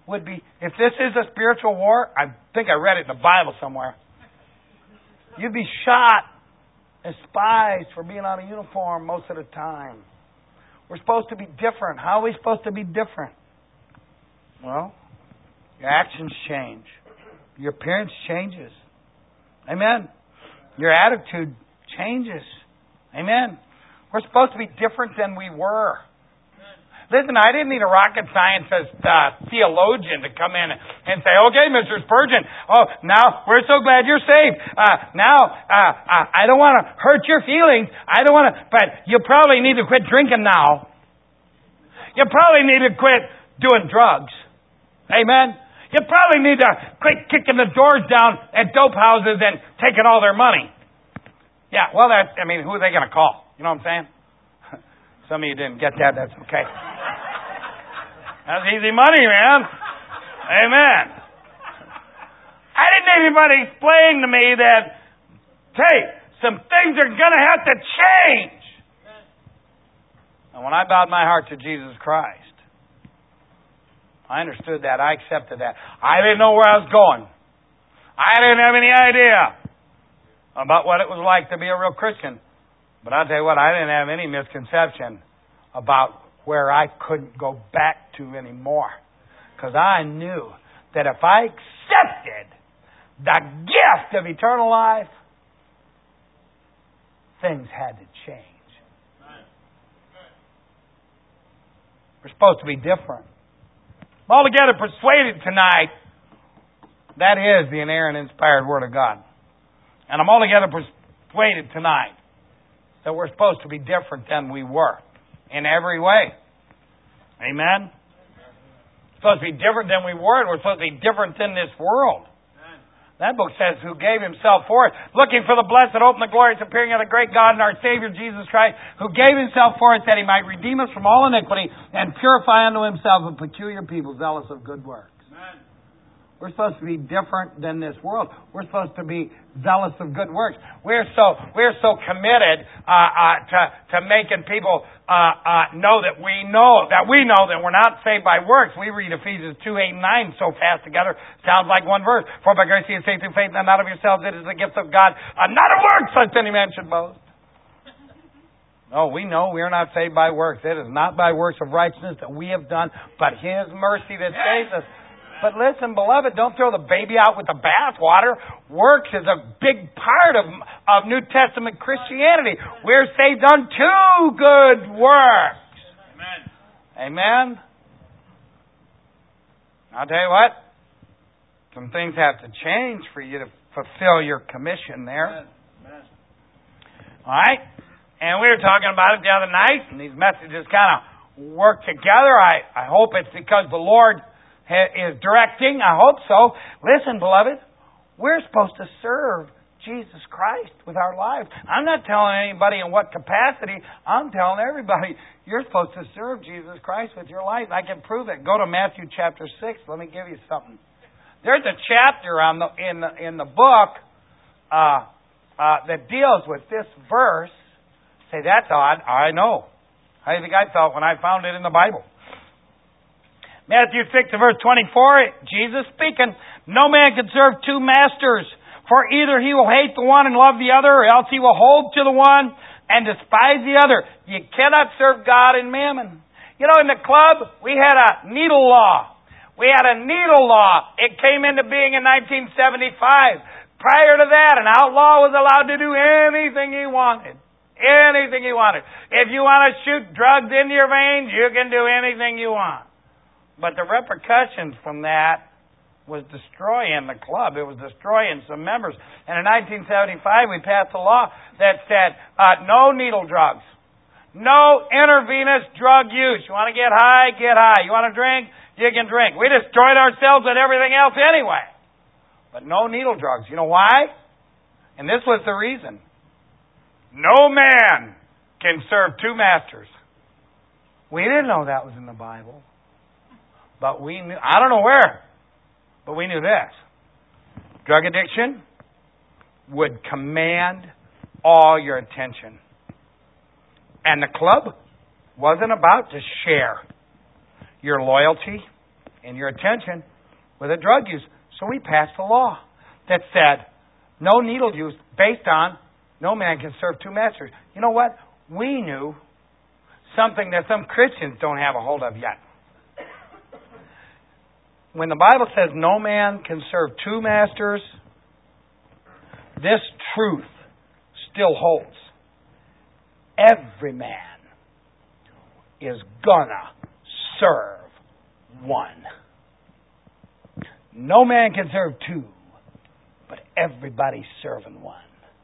would be, if this is a spiritual war, I think I read it in the Bible somewhere, you'd be shot as spies for being out of uniform most of the time. We're supposed to be different. How are we supposed to be different? Well, your actions change. Your appearance changes. Amen. Your attitude changes. Amen. We're supposed to be different than we were. Listen, I didn't need a rocket scientist uh, theologian to come in and say, okay, Mister Spurgeon, oh, now we're so glad you're saved. Uh, now, uh, uh, I don't want to hurt your feelings. I don't want to, but you probably need to quit drinking now. You probably need to quit doing drugs. Amen. You probably need to quit kicking the doors down at dope houses and taking all their money. Yeah, well, that, I mean, who are they going to call? You know what I'm saying? Some of you didn't get that. That's okay. That's easy money, man. Amen. I didn't need anybody explain to me that, hey, some things are going to have to change. And when I bowed my heart to Jesus Christ, I understood that. I accepted that. I didn't know where I was going. I didn't have any idea about what it was like to be a real Christian. But I'll tell you what, I didn't have any misconception about where I couldn't go back to anymore. Because I knew that if I accepted the gift of eternal life, things had to change. We're supposed to be different. I'm altogether persuaded tonight that is the inerrant, inspired Word of God. And I'm altogether persuaded tonight that we're supposed to be different than we were in every way. Amen? We're supposed to be different than we were, and we're supposed to be different than this world. That book says, who gave himself for us, looking for the blessed hope and the glorious appearing of the great God and our Savior Jesus Christ, who gave himself for us that he might redeem us from all iniquity and purify unto himself a peculiar people zealous of good works. Amen. We're supposed to be different than this world. We're supposed to be zealous of good works. We're so we're so committed uh, uh, to to making people uh, uh, know that we know that we know that we're not saved by works. We read Ephesians two, eight, and nine so fast together. Sounds like one verse. For by grace you are saved through faith, and not of yourselves. It is the gift of God, uh, not of works, lest any man should boast. No, we know we are not saved by works. It is not by works of righteousness that we have done, but His mercy that saves us. But listen, beloved, don't throw the baby out with the bathwater. Works is a big part of, of New Testament Christianity. We're saved unto good works. Amen. Amen. I'll tell you what, some things have to change for you to fulfill your commission there. Amen. All right? And we were talking about it the other night, and these messages kind of work together. I, I hope it's because the Lord is directing. I hope so. Listen, beloved, we're supposed to serve Jesus Christ with our lives. I'm not telling anybody in what capacity. I'm telling everybody you're supposed to serve Jesus Christ with your life. I can prove it. Go to Matthew chapter six. Let me give you something. There's a chapter on the, in the in the book uh, uh, that deals with this verse. Say, that's odd. I know. How do you think I felt when I found it in the Bible? Matthew six, verse twenty-four, Jesus speaking, no man can serve two masters, for either he will hate the one and love the other, or else he will hold to the one and despise the other. You cannot serve God and mammon. You know, in the club, we had a needle law. We had a needle law. It came into being in nineteen seventy-five. Prior to that, an outlaw was allowed to do anything he wanted. Anything he wanted. If you want to shoot drugs into your veins, you can do anything you want. But the repercussions from that was destroying the club. It was destroying some members. And in nineteen seventy-five, we passed a law that said uh, no needle drugs. No intravenous drug use. You want to get high, get high. You want to drink, you can drink. We destroyed ourselves with everything else anyway. But no needle drugs. You know why? And this was the reason. No man can serve two masters. We didn't know that was in the Bible. But we knew, I don't know where, but we knew this. Drug addiction would command all your attention. And the club wasn't about to share your loyalty, in your attention with a drug use. So we passed a law that said no needle use based on no man can serve two masters. You know what? We knew something that some Christians don't have a hold of yet. When the Bible says no man can serve two masters, this truth still holds. Every man is gonna serve one. No man can serve two, but everybody's serving one.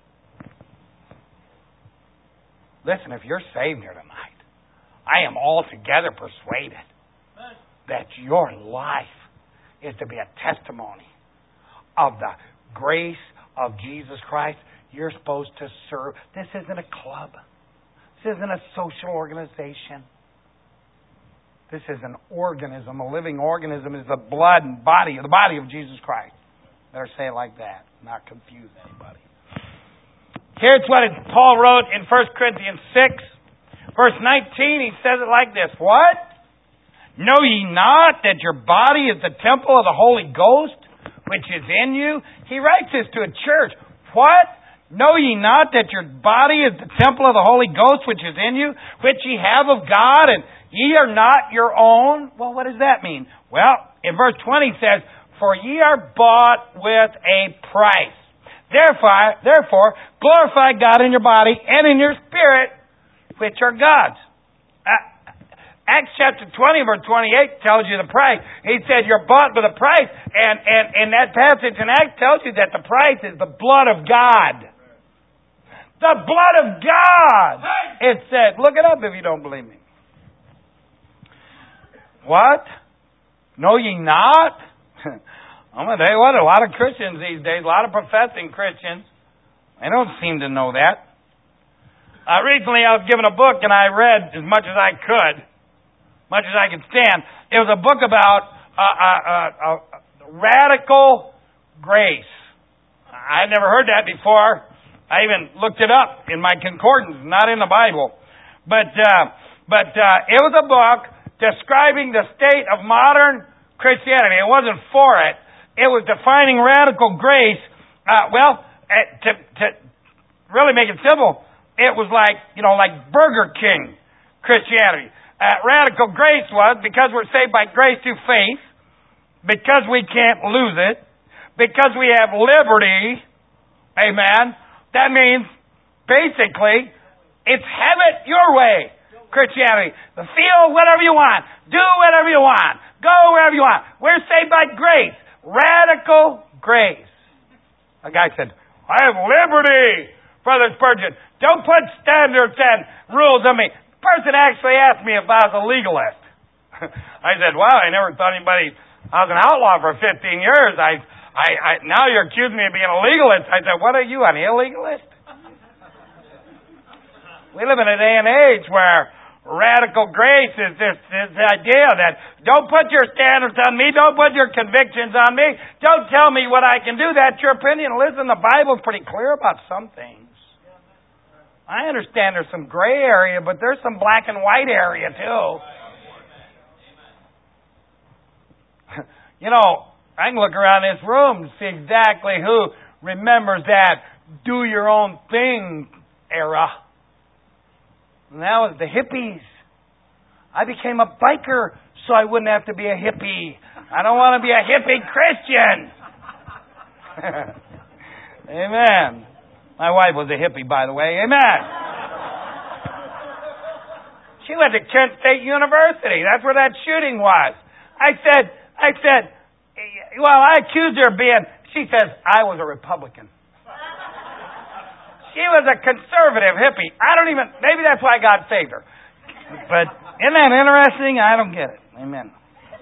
Listen, if you're saved here tonight, I am altogether persuaded that your life is to be a testimony of the grace of Jesus Christ. You're supposed to serve. This isn't a club. This isn't a social organization. This is an organism. A living organism is the blood and body, the body of Jesus Christ. Better say it like that, not confuse anybody. Here's what it, Paul wrote in First Corinthians six, verse nineteen. He says it like this. What? Know ye not that your body is the temple of the Holy Ghost, which is in you? He writes this to a church. What? Know ye not that your body is the temple of the Holy Ghost, which is in you, which ye have of God, and ye are not your own? Well, what does that mean? Well, in verse twenty it says, for ye are bought with a price. Therefore, therefore, glorify God in your body and in your spirit, which are God's. Acts chapter twenty, verse twenty-eight tells you the price. He said you're bought with a price. And, and, and that passage in Acts tells you that the price is the blood of God. The blood of God! It said. Look it up if you don't believe me. What? Know ye not? I'm going to tell you what, a lot of Christians these days, a lot of professing Christians, they don't seem to know that. Uh, recently I was given a book and I read as much as I could. Much as I could stand. It was a book about uh, uh, uh, uh, radical grace. I had never heard that before. I even looked it up in my concordance, not in the Bible. But uh, but uh, it was a book describing the state of modern Christianity. It wasn't for it. It was defining radical grace. Uh, well, uh, to, to really make it simple, it was like, you know, like Burger King Christianity. Uh, radical grace was because we're saved by grace through faith, because we can't lose it, because we have liberty, amen. That means, basically, it's have it your way, Christianity. Feel whatever you want. Do whatever you want. Go wherever you want. We're saved by grace. Radical grace. A guy said, I have liberty, Brother Spurgeon. Don't put standards and rules on me. Person actually asked me if I was a legalist. I said, well, I never thought anybody, I was an outlaw for fifteen years. I, I, I, now you're accusing me of being a legalist. I said, what are you, an illegalist? We live in a day and age where radical grace is this, this idea that don't put your standards on me, don't put your convictions on me, don't tell me what I can do. That's your opinion. Listen, the Bible's pretty clear about some things. I understand there's some gray area, but there's some black and white area too. You know, I can look around this room and see exactly who remembers that do your own thing era. And that was the hippies. I became a biker so I wouldn't have to be a hippie. I don't want to be a hippie Christian. Amen. My wife was a hippie, by the way. Amen. She went to Kent State University. That's where that shooting was. I said, I said, well, I accused her of being, she says, I was a Republican. She was a conservative hippie. I don't even, maybe that's why God saved her. But isn't that interesting? I don't get it. Amen.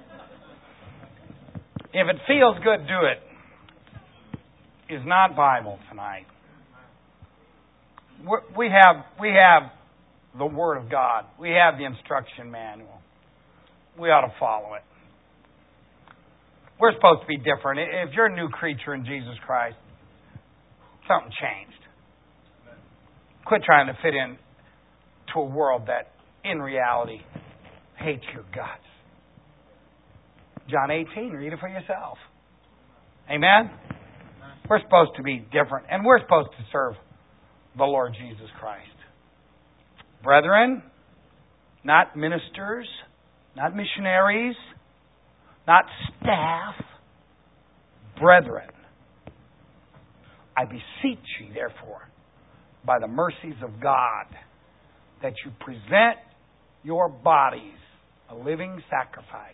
If it feels good, do it. It's not Bible tonight. We have we have the Word of God. We have the instruction manual. We ought to follow it. We're supposed to be different. If you're a new creature in Jesus Christ, something changed. Quit trying to fit in to a world that, in reality, hates your guts. John eighteen, read it for yourself. Amen? We're supposed to be different, and we're supposed to serve the Lord Jesus Christ. Brethren, not ministers, not missionaries, not staff, brethren. I beseech you, therefore, by the mercies of God, that you present your bodies a living sacrifice,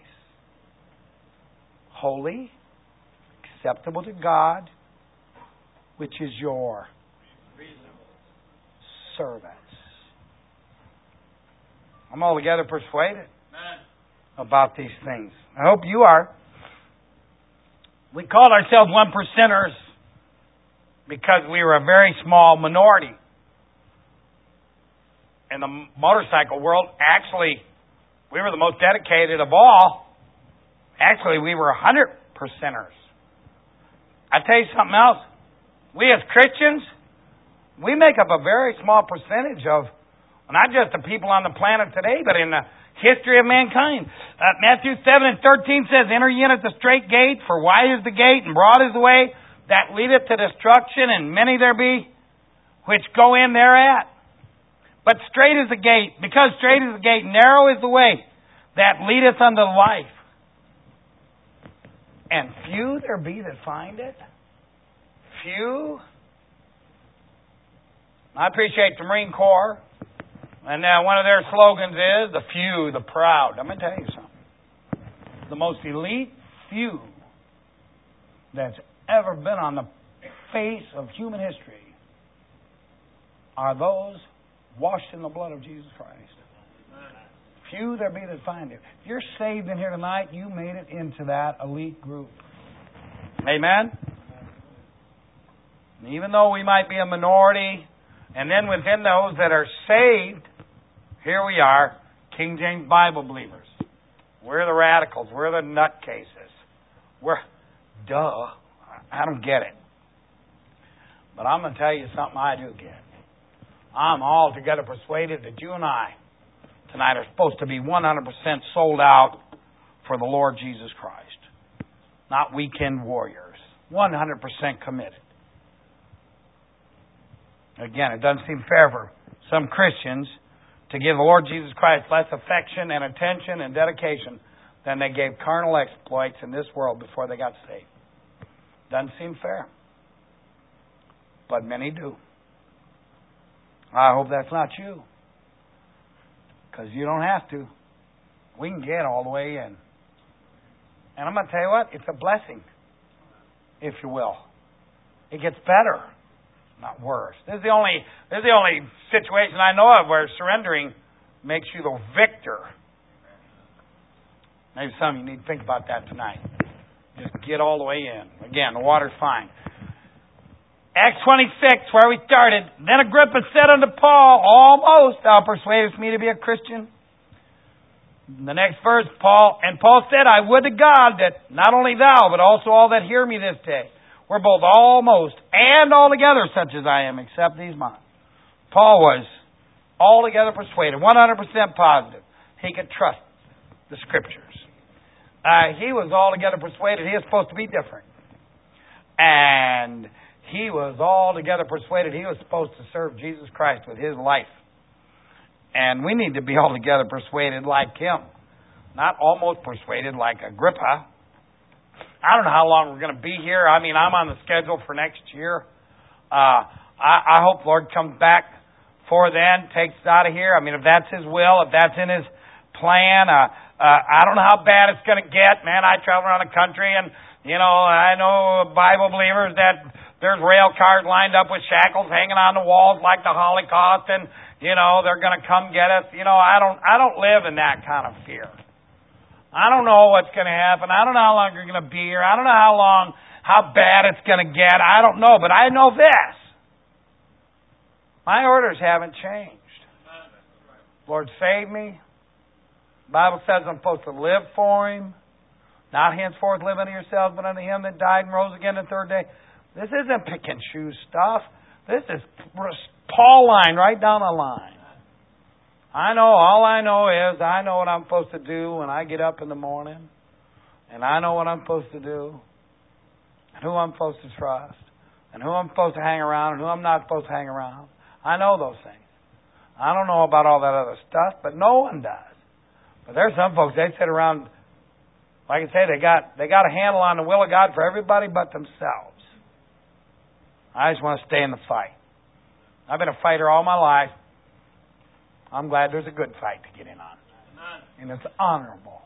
holy, acceptable to God, which is your servants. I'm altogether persuaded about these things. I hope you are. We called ourselves one percenters because we were a very small minority. In the motorcycle world, actually, we were the most dedicated of all. Actually, we were one hundred percenters. I tell you something else. We as Christians, we make up a very small percentage of not just the people on the planet today, but in the history of mankind. Uh, Matthew seven and thirteen says, enter ye in at the straight gate, for wide is the gate and broad is the way that leadeth to destruction, and many there be which go in thereat. But straight is the gate, because straight is the gate, narrow is the way that leadeth unto life. And few there be that find it. Few. I appreciate the Marine Corps. And now one of their slogans is, the few, the proud. I'm going to tell you something. The most elite few that's ever been on the face of human history are those washed in the blood of Jesus Christ. Few there be that find it. If you're saved in here tonight, you made it into that elite group. Amen? And even though we might be a minority, and then within those that are saved, here we are, King James Bible believers. We're the radicals. We're the nutcases. We're, duh, I don't get it. But I'm going to tell you something I do get. I'm altogether persuaded that you and I tonight are supposed to be one hundred percent sold out for the Lord Jesus Christ. Not weekend warriors. one hundred percent committed. Again, it doesn't seem fair for some Christians to give the Lord Jesus Christ less affection and attention and dedication than they gave carnal exploits in this world before they got saved. Doesn't seem fair. But many do. I hope that's not you. Because you don't have to. We can get all the way in. And I'm going to tell you what, it's a blessing, if you will. It gets better, not worse. This is the only this is the only situation I know of where surrendering makes you the victor. Maybe some of you need to think about that tonight. Just get all the way in. Again, the water's fine. Acts twenty-six, where we started. Then Agrippa said unto Paul, almost thou persuadest me to be a Christian. The next verse, Paul, and Paul said, I would to God that not only thou, but also all that hear me this day, were both almost and altogether such as I am, except these mine. Paul was altogether persuaded, one hundred percent positive. He could trust the Scriptures. Uh, he was altogether persuaded he was supposed to be different. And he was altogether persuaded he was supposed to serve Jesus Christ with his life. And we need to be altogether persuaded like him. Not almost persuaded like Agrippa. I don't know how long we're going to be here. I mean, I'm on the schedule for next year. Uh, I, I hope Lord comes back for then, takes us out of here. I mean, if that's His will, if that's in His plan. Uh, uh, I don't know how bad it's going to get. Man, I travel around the country and, you know, I know Bible believers that there's rail cars lined up with shackles hanging on the walls like the Holocaust, and you know they're going to come get us. You know, I don't, I don't live in that kind of fear. I don't know what's going to happen. I don't know how long you're going to be here. I don't know how long, how bad it's going to get. I don't know, but I know this: my orders haven't changed. Lord, save me. The Bible says I'm supposed to live for Him, not henceforth live unto yourselves, but unto Him that died and rose again the third day. This isn't pick and choose stuff. This is Paul line right down the line. I know, all I know is I know what I'm supposed to do when I get up in the morning. And I know what I'm supposed to do, and who I'm supposed to trust, and who I'm supposed to hang around, and who I'm not supposed to hang around. I know those things. I don't know about all that other stuff, but no one does. But there's some folks, they sit around, like I say, they got they got a handle on the will of God for everybody but themselves. I just want to stay in the fight. I've been a fighter all my life. I'm glad there's a good fight to get in on. And it's honorable.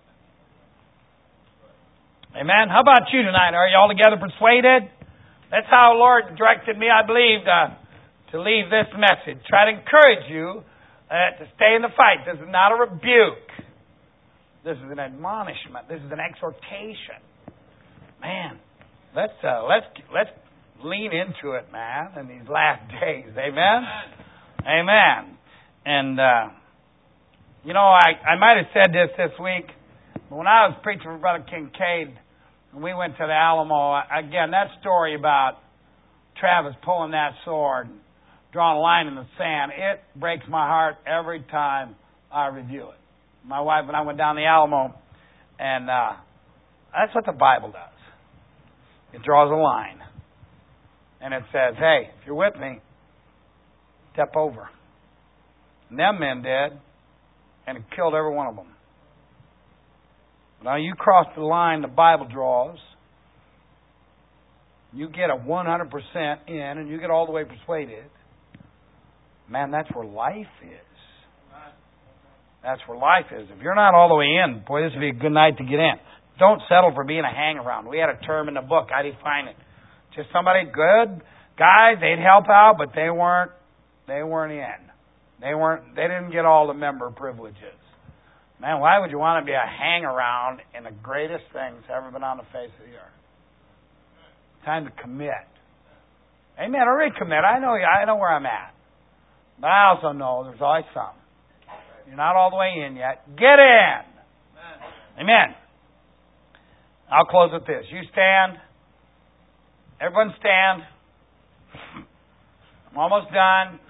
Amen. How about you tonight? Are you all together persuaded? That's how the Lord directed me, I believe, to, to leave this message. Try to encourage you uh, to stay in the fight. This is not a rebuke. This is an admonishment. This is an exhortation. Man, let's uh, let's let's lean into it, man, in these last days. Amen. Amen. And uh, you know, I I might have said this this week, but when I was preaching for Brother Kincaid, and we went to the Alamo, again, that story about Travis pulling that sword, drawing a line in the sand, it breaks my heart every time I review it. My wife and I went down the Alamo, and uh, that's what the Bible does. It draws a line. And it says, hey, if you're with me, step over. And them men did, and it killed every one of them. Now you cross the line the Bible draws, you get a one hundred percent in, and you get all the way persuaded. Man, that's where life is. That's where life is. If you're not all the way in, boy, this would be a good night to get in. Don't settle for being a hang-around. We had a term in the book. I define it. Just somebody good, guys, they'd help out, but they weren't they weren't in. They weren't they didn't get all the member privileges. Man, why would you want to be a hang-around in the greatest things ever been on the face of the earth? Time to commit. Amen. I recommit. I know I know where I'm at. But I also know there's always some. You're not all the way in yet. Get in. Amen. Amen. I'll close with this. You stand. Everyone stand. I'm almost done.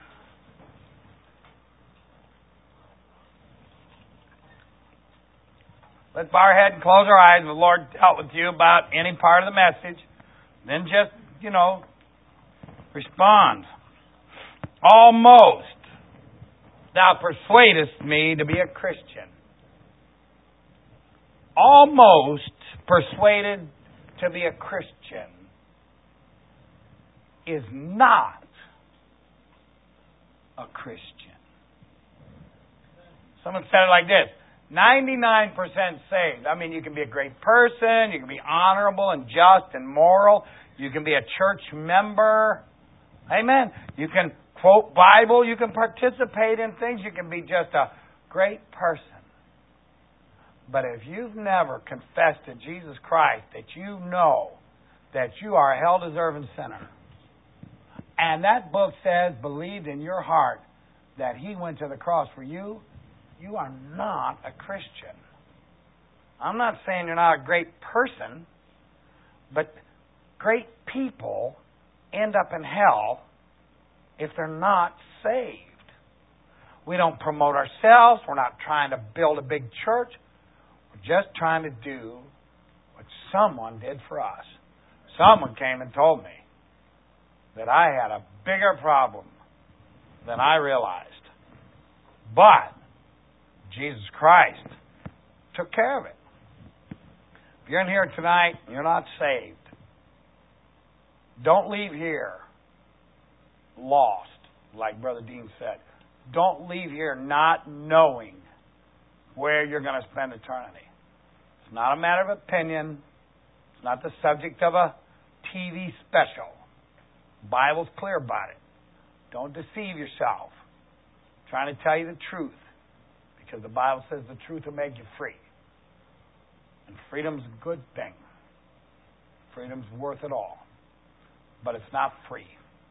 Let's bow our head and close our eyes. The Lord dealt with you about any part of the message. Then just, you know, respond. Almost thou persuadest me to be a Christian. Almost persuaded to be a Christian is not a Christian. Someone said it like this. ninety-nine percent saved. I mean, you can be a great person. You can be honorable and just and moral. You can be a church member. Amen. You can quote Bible. You can participate in things. You can be just a great person. But if you've never confessed to Jesus Christ that you know that you are a hell-deserving sinner, and that book says, believed in your heart that He went to the cross for you, you are not a Christian. I'm not saying you're not a great person, but great people end up in hell if they're not saved. We don't promote ourselves. We're not trying to build a big church. We're just trying to do what someone did for us. Someone came and told me that I had a bigger problem than I realized. But Jesus Christ took care of it. If you're in here tonight and you're not saved, don't leave here lost, like Brother Dean said. Don't leave here not knowing where you're going to spend eternity. It's not a matter of opinion. It's not the subject of a T V special. The Bible's clear about it. Don't deceive yourself. I'm trying to tell you the truth. Because the Bible says the truth will make you free. And freedom's a good thing. Freedom's worth it all. But it's not free.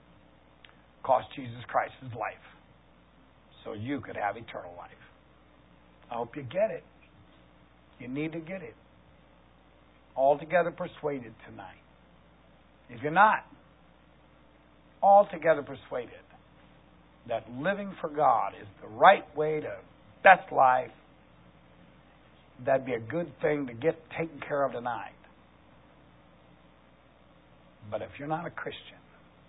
It cost Jesus Christ His life. So you could have eternal life. I hope you get it. You need to get it. Altogether persuaded tonight. If you're not altogether persuaded that living for God is the right way to best life, that'd be a good thing to get taken care of tonight. But if you're not a Christian,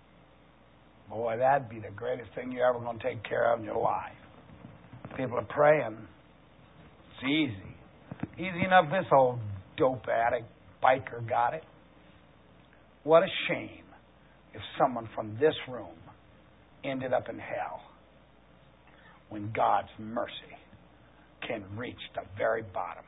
boy, that'd be the greatest thing you're ever going to take care of in your life. People are praying. It's easy. Easy enough this old dope addict biker got it. What a shame if someone from this room ended up in hell when God's mercy can reach the very bottom.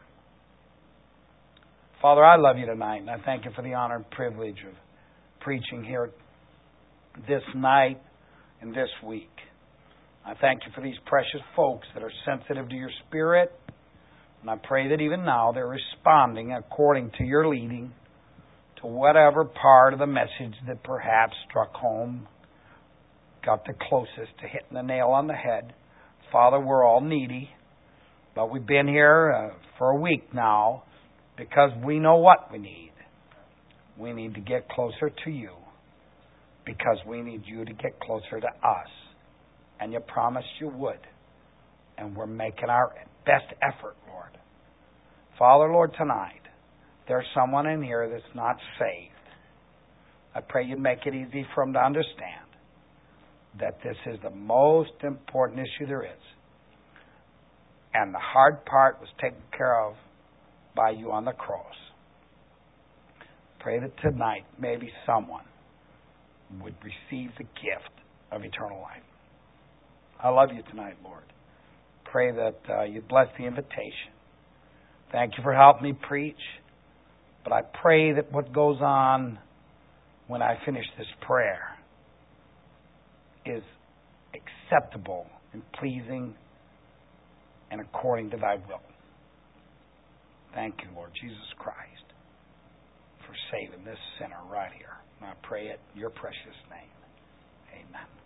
Father, I love you tonight, and I thank you for the honor and privilege of preaching here this night and this week. I thank you for these precious folks that are sensitive to your Spirit, and I pray that even now they're responding according to your leading to whatever part of the message that perhaps struck home, got the closest to hitting the nail on the head. Father, we're all needy, but we've been here uh, for a week now because we know what we need. We need to get closer to you because we need you to get closer to us. And you promised you would. And we're making our best effort, Lord. Father, Lord, tonight, there's someone in here that's not saved. I pray you make it easy for them to understand that this is the most important issue there is. And the hard part was taken care of by you on the cross. Pray that tonight maybe someone would receive the gift of eternal life. I love you tonight, Lord. Pray that uh, you bless the invitation. Thank you for helping me preach. But I pray that what goes on when I finish this prayer is acceptable and pleasing and according to thy will. Thank you, Lord Jesus Christ, for saving this sinner right here. And I pray it in your precious name. Amen.